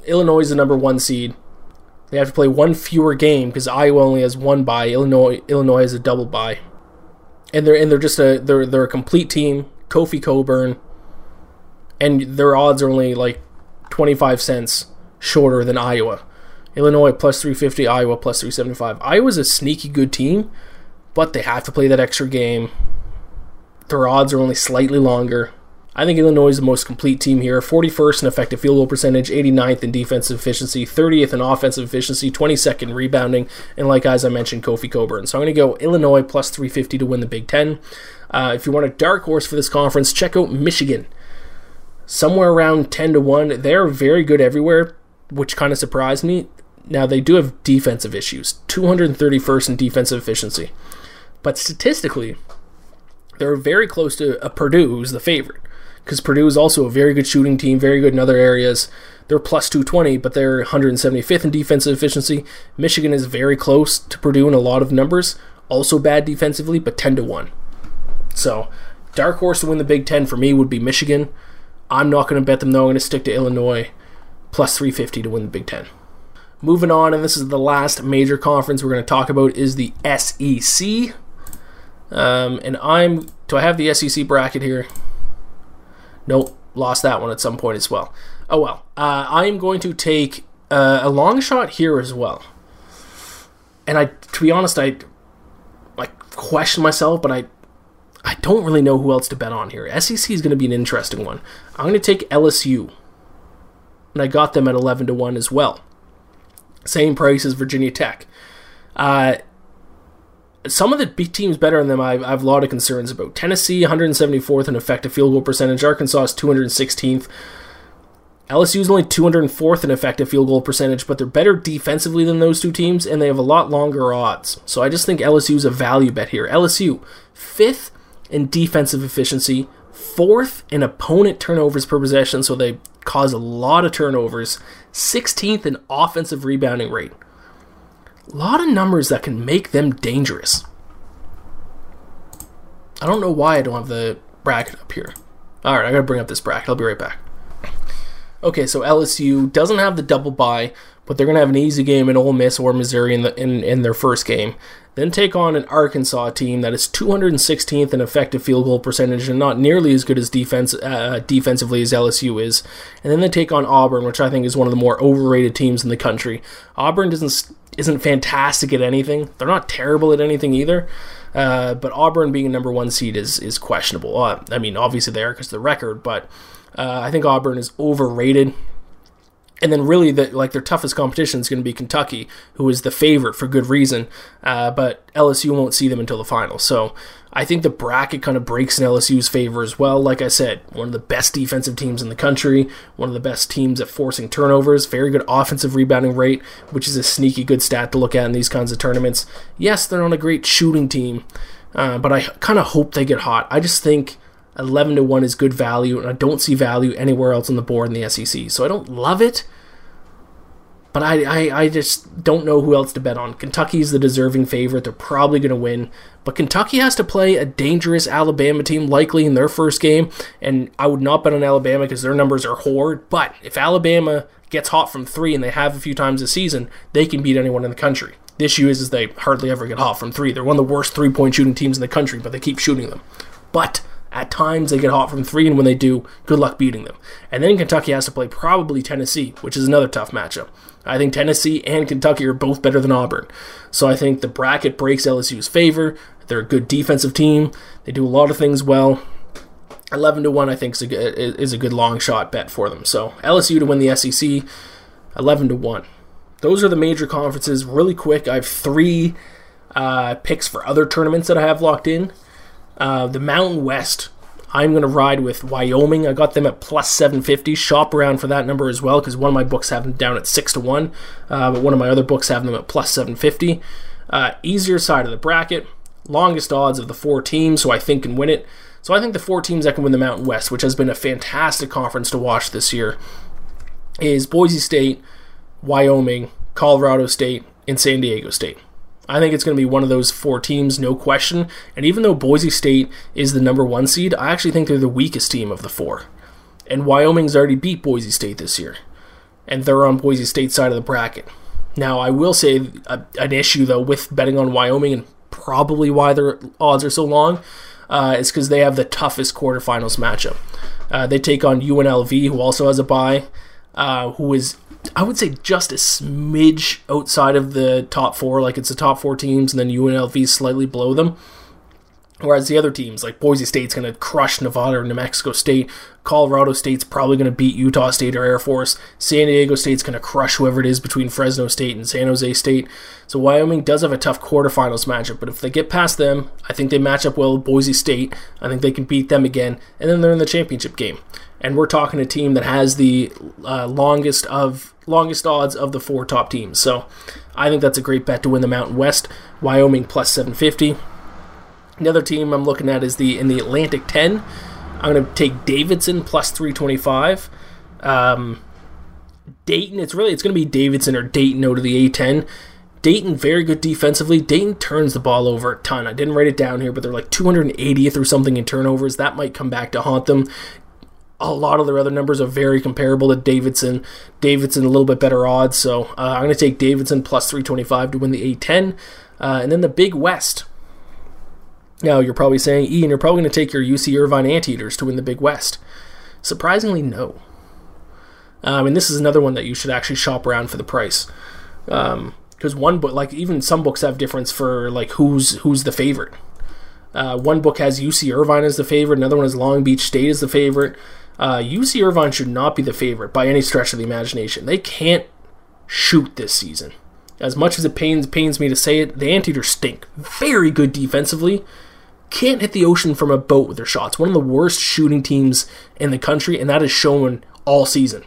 Illinois is the number 1 seed. They have to play one fewer game because Iowa only has 1 bye. Illinois has a double bye. And they're just they're a complete team. Kofi Cockburn, and their odds are only like 25 cents shorter than Iowa. Illinois plus 350, Iowa plus 375. Iowa's a sneaky good team, but they have to play that extra game. Their odds are only slightly longer. I think Illinois is the most complete team here. 41st in effective field goal percentage, 89th in defensive efficiency, 30th in offensive efficiency, 22nd rebounding, and like as I mentioned, Kofi Cockburn. So I'm going to go Illinois plus 350 to win the Big Ten. If you want a dark horse for this conference, check out Michigan. Somewhere around 10-1. They're very good everywhere, which kind of surprised me. Now, they do have defensive issues. 231st in defensive efficiency. But statistically, they're very close to Purdue, who's the favorite. Because Purdue is also a very good shooting team, very good in other areas. They're plus 220, but they're 175th in defensive efficiency. Michigan is very close to Purdue in a lot of numbers. Also bad defensively, but 10-1. So, dark horse to win the Big Ten for me would be Michigan. I'm not going to bet them, though. I'm going to stick to Illinois plus 350 to win the Big Ten. Moving on, and this is the last major conference we're going to talk about, is the SEC. Do I have the SEC bracket here? Nope, lost that one at some point as well. Oh well. I'm going to take a long shot here as well. And to be honest, I question myself, but I don't really know who else to bet on here. SEC is going to be an interesting one. I'm going to take LSU. And I got them at 11-1 as well. Same price as Virginia Tech. Some of the teams better than them I have a lot of concerns about. Tennessee, 174th in effective field goal percentage. Arkansas is 216th. LSU is only 204th in effective field goal percentage, but they're better defensively than those two teams, and they have a lot longer odds. So I just think LSU is a value bet here. LSU, 5th in defensive efficiency, 4th in opponent turnovers per possession, so they cause a lot of turnovers, 16th in offensive rebounding rate. A lot of numbers that can make them dangerous. I don't know why I don't have the bracket up here. Alright, I gotta bring up this bracket. I'll be right back. Okay, so LSU doesn't have the double bye, but they're going to have an easy game in Ole Miss or Missouri in their first game. Then take on an Arkansas team that is 216th in effective field goal percentage and not nearly as good as defensively as LSU is. And then they take on Auburn, which I think is one of the more overrated teams in the country. Auburn isn't fantastic at anything. They're not terrible at anything either. But Auburn being a number 1 seed is questionable. I mean, obviously they are because of the record, but I think Auburn is overrated. And then really, their toughest competition is going to be Kentucky, who is the favorite for good reason. But LSU won't see them until the final. So I think the bracket kind of breaks in LSU's favor as well. Like I said, one of the best defensive teams in the country, one of the best teams at forcing turnovers, very good offensive rebounding rate, which is a sneaky good stat to look at in these kinds of tournaments. Yes, they're not a great shooting team, but I kind of hope they get hot. I just think 11-1 is good value, and I don't see value anywhere else on the board in the SEC. So I don't love it, but I just don't know who else to bet on. Kentucky's the deserving favorite. They're probably going to win, but Kentucky has to play a dangerous Alabama team likely in their first game, and I would not bet on Alabama because their numbers are horrid. But if Alabama gets hot from 3, and they have a few times this season, they can beat anyone in the country. The issue is they hardly ever get hot from 3. They're one of the worst 3-point shooting teams in the country, but they keep shooting them. But at times they get hot from 3, and when they do, good luck beating them. And then Kentucky has to play probably Tennessee, which is another tough matchup. I think Tennessee and Kentucky are both better than Auburn. So I think the bracket breaks LSU's favor. They're a good defensive team. They do a lot of things well. 11-1 I think is a good long shot bet for them. So LSU to win the SEC, 11-1. Those are the major conferences. Really quick, I have 3 picks for other tournaments that I have locked in. The Mountain West, I'm going to ride with Wyoming. I got them at plus 750. Shop around for that number as well, because one of my books have them down at 6-1, but one of my other books have them at plus 750. Easier side of the bracket, longest odds of the 4 teams, so I think can win it. So I think the 4 teams that can win the Mountain West, which has been a fantastic conference to watch this year, is Boise State, Wyoming, Colorado State, and San Diego State. I think it's going to be one of those 4 teams, no question. And even though Boise State is the number 1 seed, I actually think they're the weakest team of the 4. And Wyoming's already beat Boise State this year. and they're on Boise State's side of the bracket. Now, I will say an issue, though, with betting on Wyoming, and probably why their odds are so long, is because they have the toughest quarterfinals matchup. They take on UNLV, who also has a bye, who is, I would say, just a smidge outside of the top four. Like, it's the top four teams, and then UNLV is slightly below them. Whereas the other teams, like Boise State's going to crush Nevada or New Mexico State. Colorado State's probably going to beat Utah State or Air Force. San Diego State's going to crush whoever it is between Fresno State and San Jose State. So Wyoming does have a tough quarterfinals matchup, but if they get past them, I think they match up well with Boise State. I think they can beat them again, and then they're in the championship game. And we're talking a team that has the longest odds of the four top teams. So I think that's a great bet to win the Mountain West. Wyoming plus 750. Another team I'm looking at is in the Atlantic 10. I'm going to take Davidson plus 325. Dayton, it's going to be Davidson or Dayton out of the A10. Dayton, very good defensively. Dayton turns the ball over a ton. I didn't write it down here, but they're like 280th or something in turnovers. That might come back to haunt them. A lot of their other numbers are very comparable to Davidson. Davidson, a little bit better odds, so I'm going to take Davidson plus 325 to win the A10. And then the Big West. Now, you're probably saying, Ian, you're probably going to take your UC Irvine Anteaters to win the Big West. Surprisingly, no. And this is another one that you should actually shop around for the price. Because one book, like even some books have difference for like who's the favorite. One book has UC Irvine as the favorite, another one has Long Beach State as the favorite. UC Irvine should not be the favorite by any stretch of the imagination. They can't shoot this season. As much as it pains me to say it, the Anteaters stink. Very good defensively. Can't hit the ocean from a boat with their shots. One of the worst shooting teams in the country, and that is shown all season.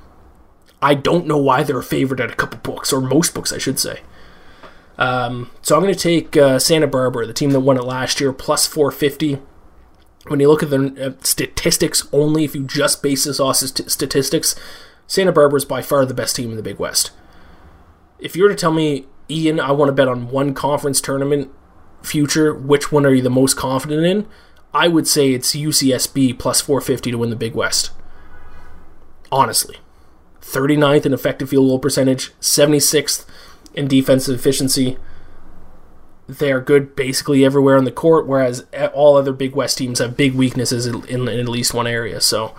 I don't know why they're a favorite at a couple books, or most books, I should say. So I'm going to take Santa Barbara, the team that won it last year, plus 450. When you look at the statistics only, if you just base this off statistics, Santa Barbara is by far the best team in the Big West. If you were to tell me, Ian, I want to bet on one conference tournament future, which one are you the most confident in? I would say it's UCSB plus 450 to win the Big West. Honestly. 39th in effective field goal percentage, 76th in defensive efficiency. They are good basically everywhere on the court, whereas all other Big West teams have big weaknesses in at least one area. So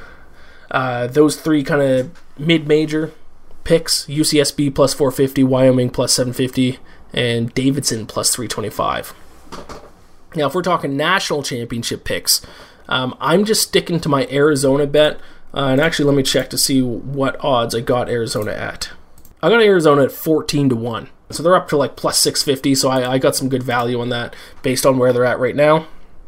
those three kind of mid-major picks, UCSB plus 450, Wyoming plus 750, and Davidson plus 325. Now, if we're talking national championship picks, I'm just sticking to my Arizona bet. And actually, let me check to see what odds I got Arizona at. I got Arizona at 14-1. So they're up to like plus 650, so I got some good value on that based on where they're at right now.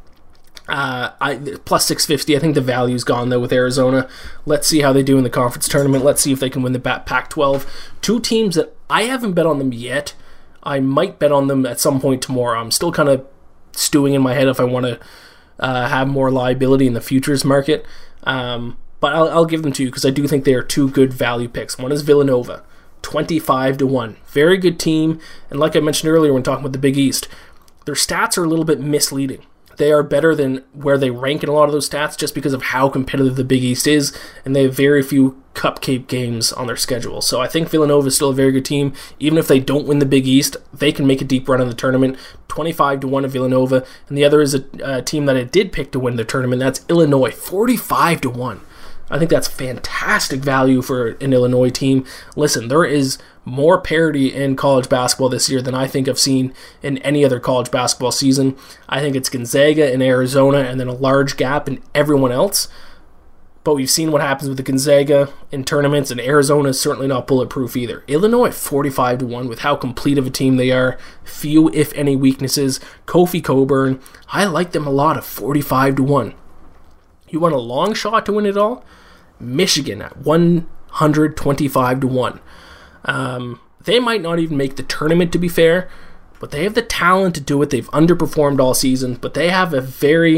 Plus 650, I think the value's gone though with Arizona. Let's see how they do in the conference tournament. Let's see if they can win the Pac-12. Two teams that I haven't bet on them yet. I might bet on them at some point tomorrow. I'm still kind of stewing in my head if I want to have more liability in the futures market. But I'll give them to you because I do think they are two good value picks. One is Villanova, 25-1. Very good team. And like I mentioned earlier when talking about the Big East, their stats are a little bit misleading. They are better than where they rank in a lot of those stats just because of how competitive the Big East is, and they have very few cupcake games on their schedule. So I think Villanova is still a very good team. Even if they don't win the Big East, they can make a deep run in the tournament. 25-1 of Villanova, and the other is a team that I did pick to win the tournament. That's Illinois, 45-1. I think that's fantastic value for an Illinois team. Listen, there is more parity in college basketball this year than I think I've seen in any other college basketball season. I think it's Gonzaga and Arizona and then a large gap in everyone else. But we've seen what happens with the Gonzaga in tournaments, and Arizona is certainly not bulletproof either. Illinois, 45-1 with how complete of a team they are. Few, if any, weaknesses. Kofi Cockburn, I like them a lot at 45-1. You want a long shot to win it all? Michigan at 125-1. They might not even make the tournament, to be fair, but they have the talent to do it. They've underperformed all season, but they have a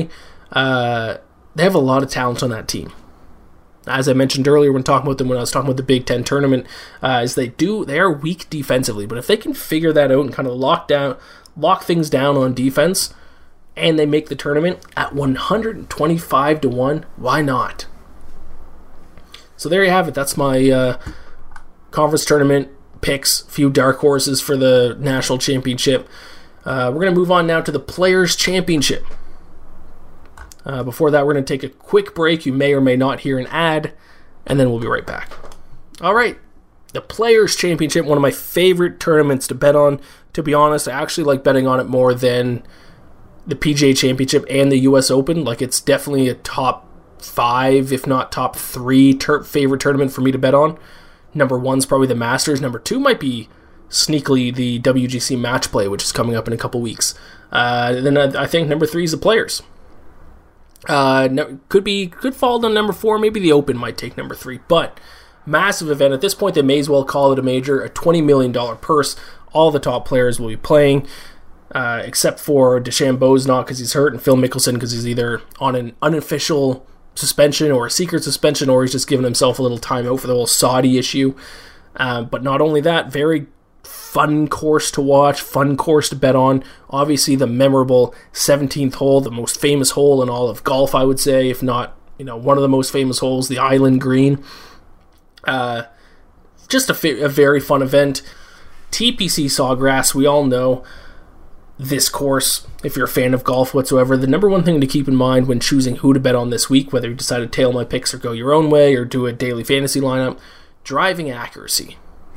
lot of talent on that team. As I mentioned earlier when I was talking about the Big Ten tournament, is they are weak defensively, but if they can figure that out and kind of lock things down on defense, and they make the tournament at 125-1, why not? So there you have it. That's my conference tournament picks, few dark horses for the national championship. We're going to move on now to the Players' Championship. Before that, we're going to take a quick break. You may or may not hear an ad, and then we'll be right back. All right, the Players' Championship, one of my favorite tournaments to bet on. To be honest, I actually like betting on it more than the PGA Championship and the US Open. Like, it's definitely a top 5, if not top 3 favorite tournament for me to bet on. Number 1's probably the Masters. Number 2 might be sneakily the WGC Match Play, which is coming up in a couple weeks. Then I think number 3 is the Players. Could fall on number 4. Maybe the Open might take number 3. But massive event. At this point, they may as well call it a major. A $20 million purse. All the top players will be playing. Except for DeChambeau's not because he's hurt, and Phil Mickelson because he's either on an unofficial suspension or a secret suspension, or he's just giving himself a little time out for the whole Saudi issue. But not only that, very fun course to watch, fun course to bet on. Obviously, the memorable 17th hole, the most famous hole in all of golf, I would say, if not, one of the most famous holes, the Island Green. Just a very fun event. TPC Sawgrass, we all know this course, if you're a fan of golf whatsoever. The number one thing to keep in mind when choosing who to bet on this week, whether you decide to tail my picks or go your own way or do a daily fantasy lineup, driving accuracy.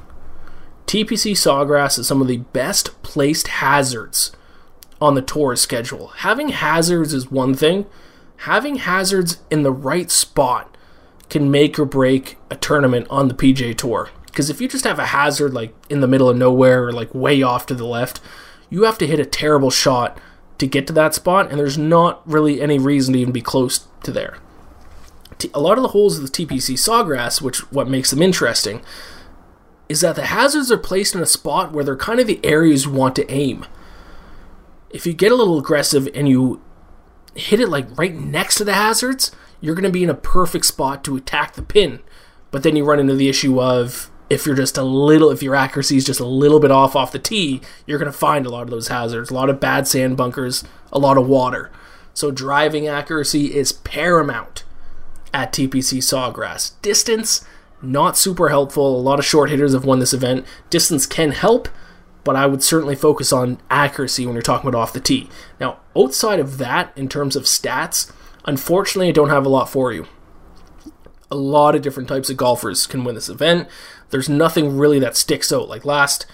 TPC Sawgrass is some of the best placed hazards on the tour schedule. Having hazards is one thing. Having hazards in the right spot can make or break a tournament on the PGA Tour. Because if you just have a hazard like in the middle of nowhere or like way off to the left, you have to hit a terrible shot to get to that spot, and there's not really any reason to even be close to there. A lot of the holes of the TPC Sawgrass, what makes them interesting, is that the hazards are placed in a spot where they're kind of the areas you want to aim. If you get a little aggressive and you hit it like right next to the hazards, you're going to be in a perfect spot to attack the pin. But then you run into the issue of if your accuracy is just a little bit off the tee, you're going to find a lot of those hazards, a lot of bad sand bunkers, a lot of water. So driving accuracy is paramount at TPC Sawgrass. Distance, not super helpful. A lot of short hitters have won this event. Distance can help, but I would certainly focus on accuracy when you're talking about off the tee. Now, outside of that, in terms of stats, unfortunately, I don't have a lot for you. A lot of different types of golfers can win this event. There's nothing really that sticks out. Like last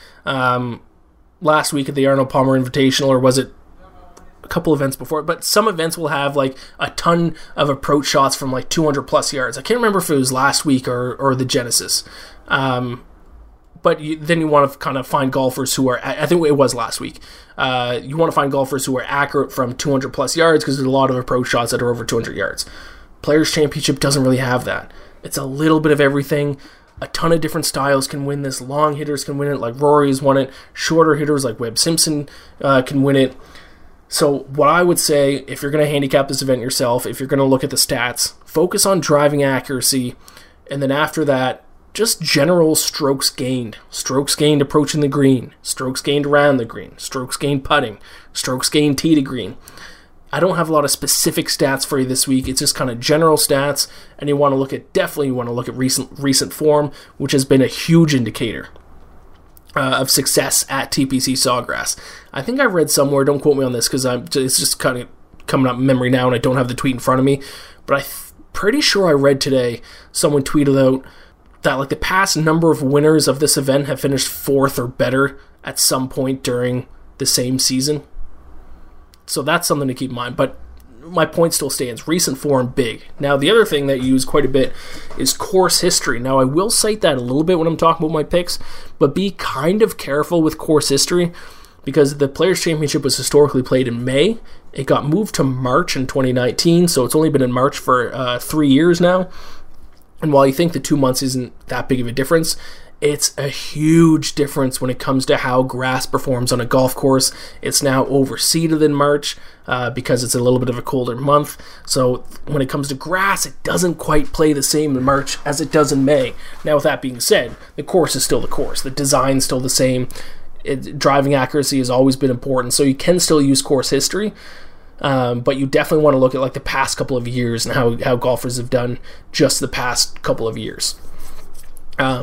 week at the Arnold Palmer Invitational, or was it a couple events before? But some events will have like a ton of approach shots from like 200 plus yards. I can't remember if it was last week or the Genesis. But then you want to kind of find golfers who are, I think it was last week, you want to find golfers who are accurate from 200 plus yards because there's a lot of approach shots that are over 200 yards. Players' Championship doesn't really have that. It's a little bit of everything. A ton of different styles can win this. Long hitters can win it, like Rory's won it. Shorter hitters like Webb Simpson can win it. So what I would say, if you're going to handicap this event yourself, if you're going to look at the stats, focus on driving accuracy, and then after that, just general strokes gained. Strokes gained approaching the green. Strokes gained around the green. Strokes gained putting. Strokes gained tee to green. I don't have a lot of specific stats for you this week. It's just kind of general stats, and you want to look at recent form, which has been a huge indicator of success at TPC Sawgrass. I think I read somewhere, don't quote me on this because it's just kind of coming up in memory now and I don't have the tweet in front of me, but I'm pretty sure I read today someone tweeted out that like the past number of winners of this event have finished 4th or better at some point during the same season. So that's something to keep in mind, but my point still stands. Recent form, big. Now, the other thing that you use quite a bit is course history. Now, I will cite that a little bit when I'm talking about my picks, but be kind of careful with course history because the Players' Championship was historically played in May. It got moved to March in 2019, so it's only been in March for 3 years now. And while you think the 2 months isn't that big of a difference, it's a huge difference when it comes to how grass performs on a golf course. It's now overseeded in March because it's a little bit of a colder month. So when it comes to grass, it doesn't quite play the same in March as it does in May. Now, with that being said, the course is still the course. The design's still the same. Driving accuracy has always been important, so you can still use course history. But you definitely want to look at like the past couple of years and how golfers have done just the past couple of years.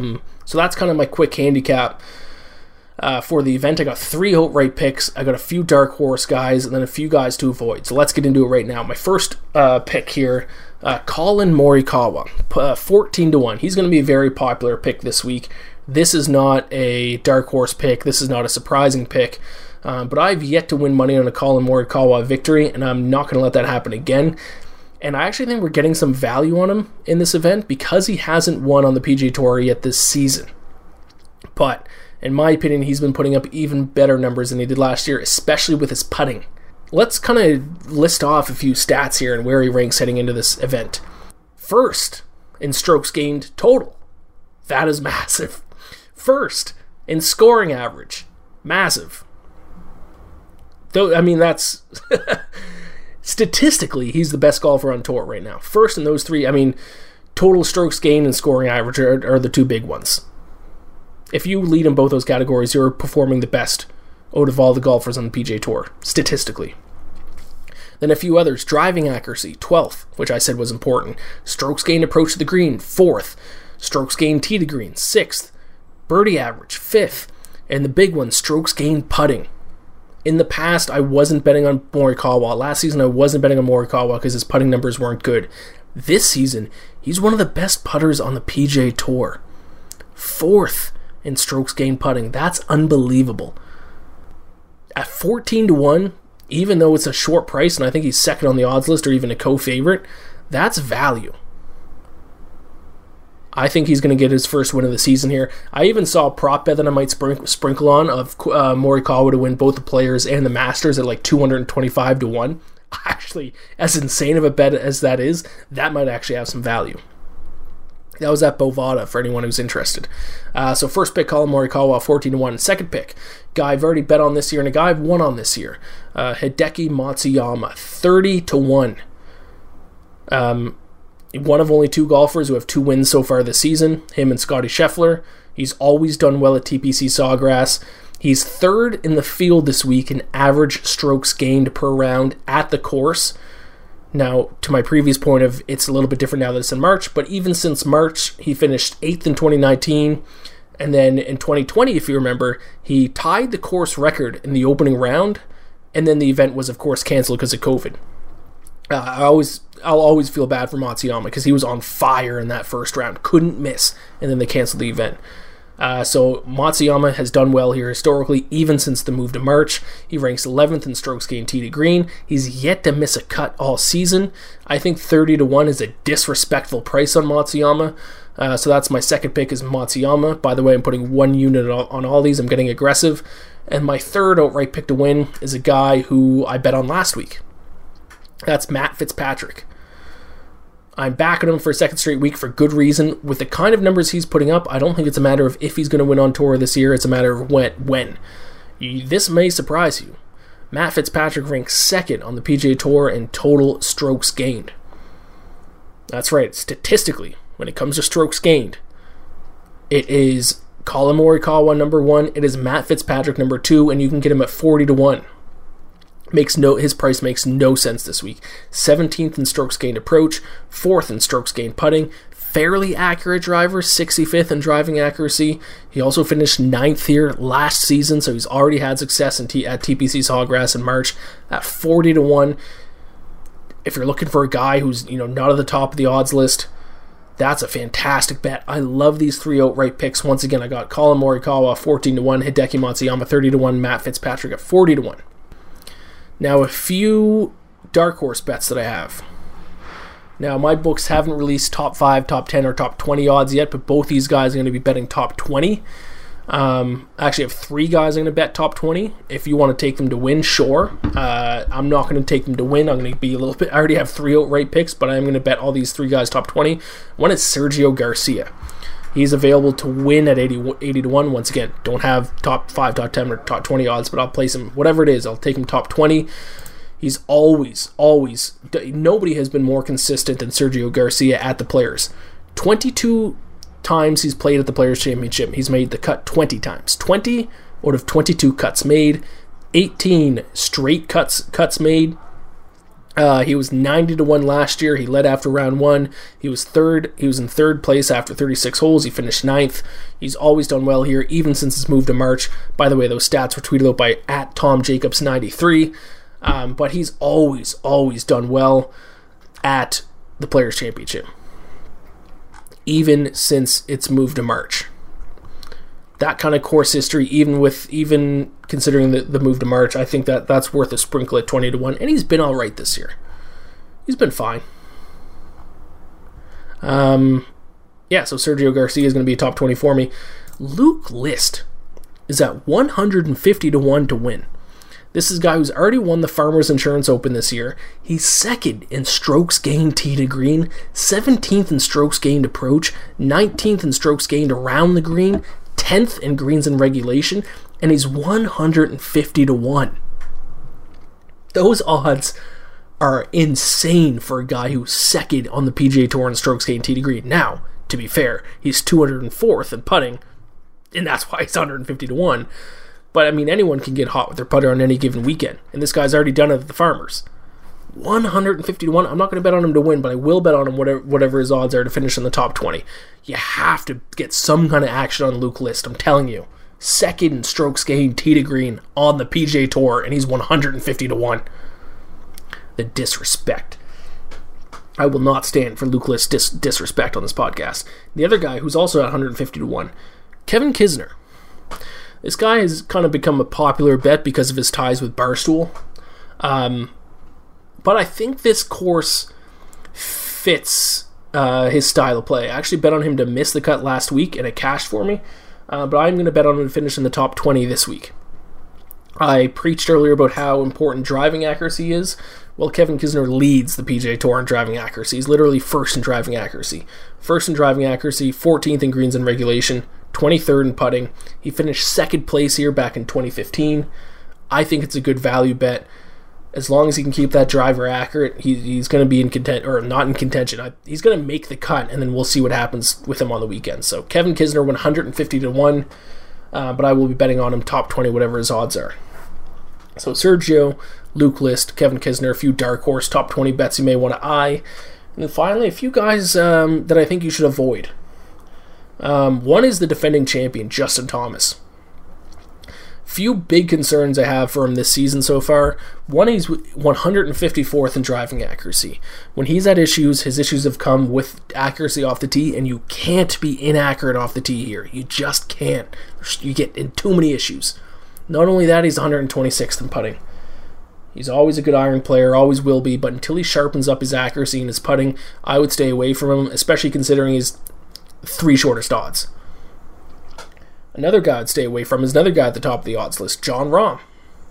So that's kind of my quick handicap for the event. I got 3 outright picks. I got a few dark horse guys, and then a few guys to avoid. So let's get into it right now. My first pick here, Colin Morikawa, 14-1. He's going to be a very popular pick this week. This is not a dark horse pick. This is not a surprising pick. But I've yet to win money on a Colin Morikawa victory, and I'm not going to let that happen again. And I actually think we're getting some value on him in this event because he hasn't won on the PGA Tour yet this season. But in my opinion, he's been putting up even better numbers than he did last year, especially with his putting. Let's kind of list off a few stats here and where he ranks heading into this event. First, in strokes gained total. That is massive. First, in scoring average. Massive. Though, I mean, that's... Statistically, he's the best golfer on tour right now. First in those 3, I mean, total strokes gained and scoring average are the 2 big ones. If you lead in both those categories, you're performing the best out of all the golfers on the PGA Tour, statistically. Then a few others. Driving accuracy, 12th, which I said was important. Strokes gained approach to the green, 4th. Strokes gained tee to green, 6th. Birdie average, 5th. And the big one, strokes gained putting. In the past, I wasn't betting on Morikawa. Last season, I wasn't betting on Morikawa because his putting numbers weren't good. This season, he's one of the best putters on the PGA Tour. 4th in strokes gained putting. That's unbelievable. At 14-1, even though it's a short price, and I think he's second on the odds list or even a co-favorite, that's value. I think he's going to get his first win of the season here. I even saw a prop bet that I might sprinkle on of Morikawa to win both the Players and the Masters at like 225-1. Actually, as insane of a bet as that is, that might actually have some value. That was at Bovada for anyone who's interested. So first pick, Colin Morikawa, 14-1. Second pick, guy I've already bet on this year and a guy I've won on this year, Hideki Matsuyama, 30-1. One of only 2 golfers who have 2 wins so far this season, him and Scotty Scheffler. He's always done well at TPC Sawgrass. He's 3rd in the field this week in average strokes gained per round at the course. Now, to my previous point of it's a little bit different now that it's in March, but even since March, he finished 8th in 2019, and then in 2020, if you remember, he tied the course record in the opening round, and then the event was, of course, canceled because of COVID. I'll always feel bad for Matsuyama because he was on fire in that first round, couldn't miss, and then they canceled the event. So Matsuyama has done well here historically, even since the move to March. He ranks 11th in strokes gained tee to green. He's yet to miss a cut all season. I think 30-1 is a disrespectful price on Matsuyama. So that's my second pick is Matsuyama. By the way, I'm putting 1 unit on all these. I'm getting aggressive. And my third outright pick to win is a guy who I bet on last week. That's Matt Fitzpatrick. I'm backing him for a second straight week for good reason. With the kind of numbers he's putting up, I don't think it's a matter of if he's going to win on tour this year. It's a matter of when. This may surprise you. Matt Fitzpatrick ranks 2nd on the PGA Tour in total strokes gained. That's right. Statistically, when it comes to strokes gained, it is Colin Morikawa number 1. It is Matt Fitzpatrick number 2, and you can get him at 40-1. His price makes no sense this week. 17th in strokes gained approach, 4th in strokes gained putting, fairly accurate driver, 65th in driving accuracy. He also finished 9th here last season, so he's already had success at TPC Sawgrass in March at 40-1. If you're looking for a guy who's not at the top of the odds list, that's a fantastic bet. I love these 3 outright picks. Once again, I got Colin Morikawa 14-1, Hideki Matsuyama 30-1, Matt Fitzpatrick at 40-1. Now, a few dark horse bets that I have. Now, my books haven't released top 5, top 10, or top 20 odds yet, but both these guys are going to be betting top 20. I actually have 3 guys I'm going to bet top 20. If you want to take them to win, sure. I'm not going to take them to win. I'm going to be a little bit... I already have 3 outright picks, but I'm going to bet all these 3 guys top 20. One is Sergio Garcia. He's available to win at 80-1. Once again, don't have top 5, top 10, or top 20 odds, but I'll place him, whatever it is, I'll take him top 20. He's always, nobody has been more consistent than Sergio Garcia at the Players. 22 times he's played at the Players Championship. He's made the cut 20 times. 20 out of 22 cuts made. 18 straight cuts made. He was 90-1 last year. He led after round 1. He was in third place after 36 holes. He finished 9th. He's always done well here, even since his move to March. By the way, those stats were tweeted out by @TomJacobs93. But he's always done well at the Players' Championship, even since its move to March. That kind of course history, even considering the move to March, I think that's worth a sprinkle at 20-1. And he's been all right this year. He's been fine. So Sergio Garcia is going to be a top 20 for me. Luke List is at 150-1 to win. This is a guy who's already won the Farmers Insurance Open this year. He's second in strokes gained tee to green, 17th in strokes gained approach, 19th in strokes gained around the green, 10th in greens in regulation, and he's 150-1. Those odds are insane for a guy who's second on the PGA Tour in strokes gained tee to green. Now, to be fair, he's 204th in putting, and that's why he's 150-1. But, I mean, anyone can get hot with their putter on any given weekend. And this guy's already done it at the Farmers. 150-1. I'm not going to bet on him to win, but I will bet on him whatever his odds are to finish in the top 20. You have to get some kind of action on Luke List, I'm telling you. Second in strokes gained tee to green on the PGA Tour, and he's 150-1. The disrespect. I will not stand for Luke List's disrespect on this podcast. The other guy who's also at 150-1, Kevin Kisner. This guy has kind of become a popular bet because of his ties with Barstool. But I think this course fits his style of play. I actually bet on him to miss the cut last week, and it cashed for me. But I'm going to bet on him to finish in the top 20 this week. I preached earlier about how important driving accuracy is. Well, Kevin Kisner leads the PGA Tour in driving accuracy. He's literally first in driving accuracy. 14th in greens in regulation, 23rd in putting. He finished second place here back in 2015. I think it's a good value bet. As long as he can keep that driver accurate, he's going to be in contention, or not in contention. He's going to make the cut, and then we'll see what happens with him on the weekend. So Kevin Kisner, 150-1, but I will be betting on him top 20, whatever his odds are. So Sergio, Luke List, Kevin Kisner, a few dark horse top 20 bets you may want to eye. And then finally, a few guys that I think you should avoid. One is the defending champion, Justin Thomas. Few big concerns I have for him this season so far. One, he's 154th in driving accuracy. When he's had issues, his issues have come with accuracy off the tee, and you can't be inaccurate off the tee here. You just can't. You get in too many issues. Not only that, he's 126th in putting. He's always a good iron player, always will be, but until he sharpens up his accuracy and his putting, I would stay away from him, especially considering his 3 shortest odds. Another guy I'd stay away from is another guy at the top of the odds list, Jon Rahm.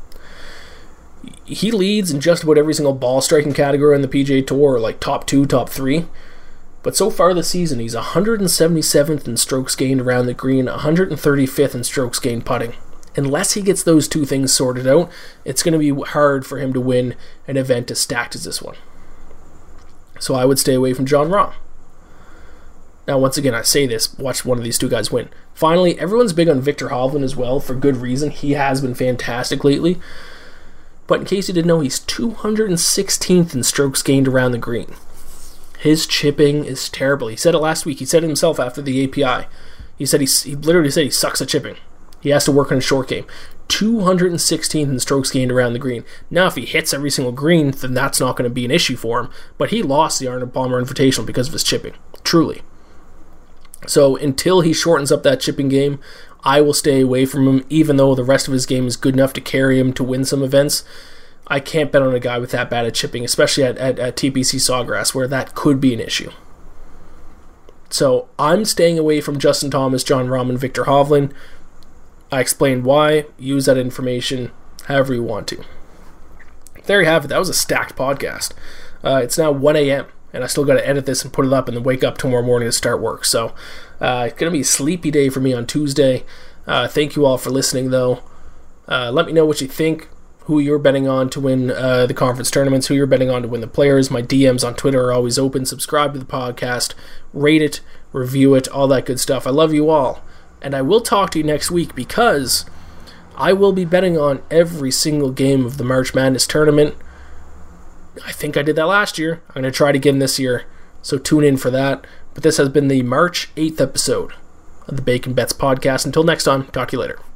He leads in just about every single ball striking category in the PGA Tour, like top 2, top 3. But so far this season, he's 177th in strokes gained around the green, 135th in strokes gained putting. Unless he gets those two things sorted out, it's going to be hard for him to win an event as stacked as this one. So I would stay away from Jon Rahm. Now, once again, I say this, watch one of these two guys win. Finally, everyone's big on Viktor Hovland as well, for good reason. He has been fantastic lately. But in case you didn't know, he's 216th in strokes gained around the green. His chipping is terrible. He said it last week. He said it himself after the API. He literally said he sucks at chipping. He has to work on his short game. 216th in strokes gained around the green. Now, if he hits every single green, then that's not going to be an issue for him. But he lost the Arnold Palmer Invitational because of his chipping. Truly. So until he shortens up that chipping game, I will stay away from him, even though the rest of his game is good enough to carry him to win some events. I can't bet on a guy with that bad at chipping, especially at TPC Sawgrass, where that could be an issue. So I'm staying away from Justin Thomas, Jon Rahm, and Viktor Hovland. I explained why. Use that information however you want to. There you have it. That was a stacked podcast. It's now 1 a.m. and I still got to edit this and put it up and then wake up tomorrow morning to start work. So it's going to be a sleepy day for me on Tuesday. Thank you all for listening, though. Let me know what you think, who you're betting on to win the conference tournaments, who you're betting on to win the players. My DMs on Twitter are always open. Subscribe to the podcast, rate it, review it, all that good stuff. I love you all. And I will talk to you next week because I will be betting on every single game of the March Madness tournament. I think I did that last year. I'm going to try it again this year, so tune in for that. But this has been the March 8th episode of the Bacon Bets podcast. Until next time, talk to you later.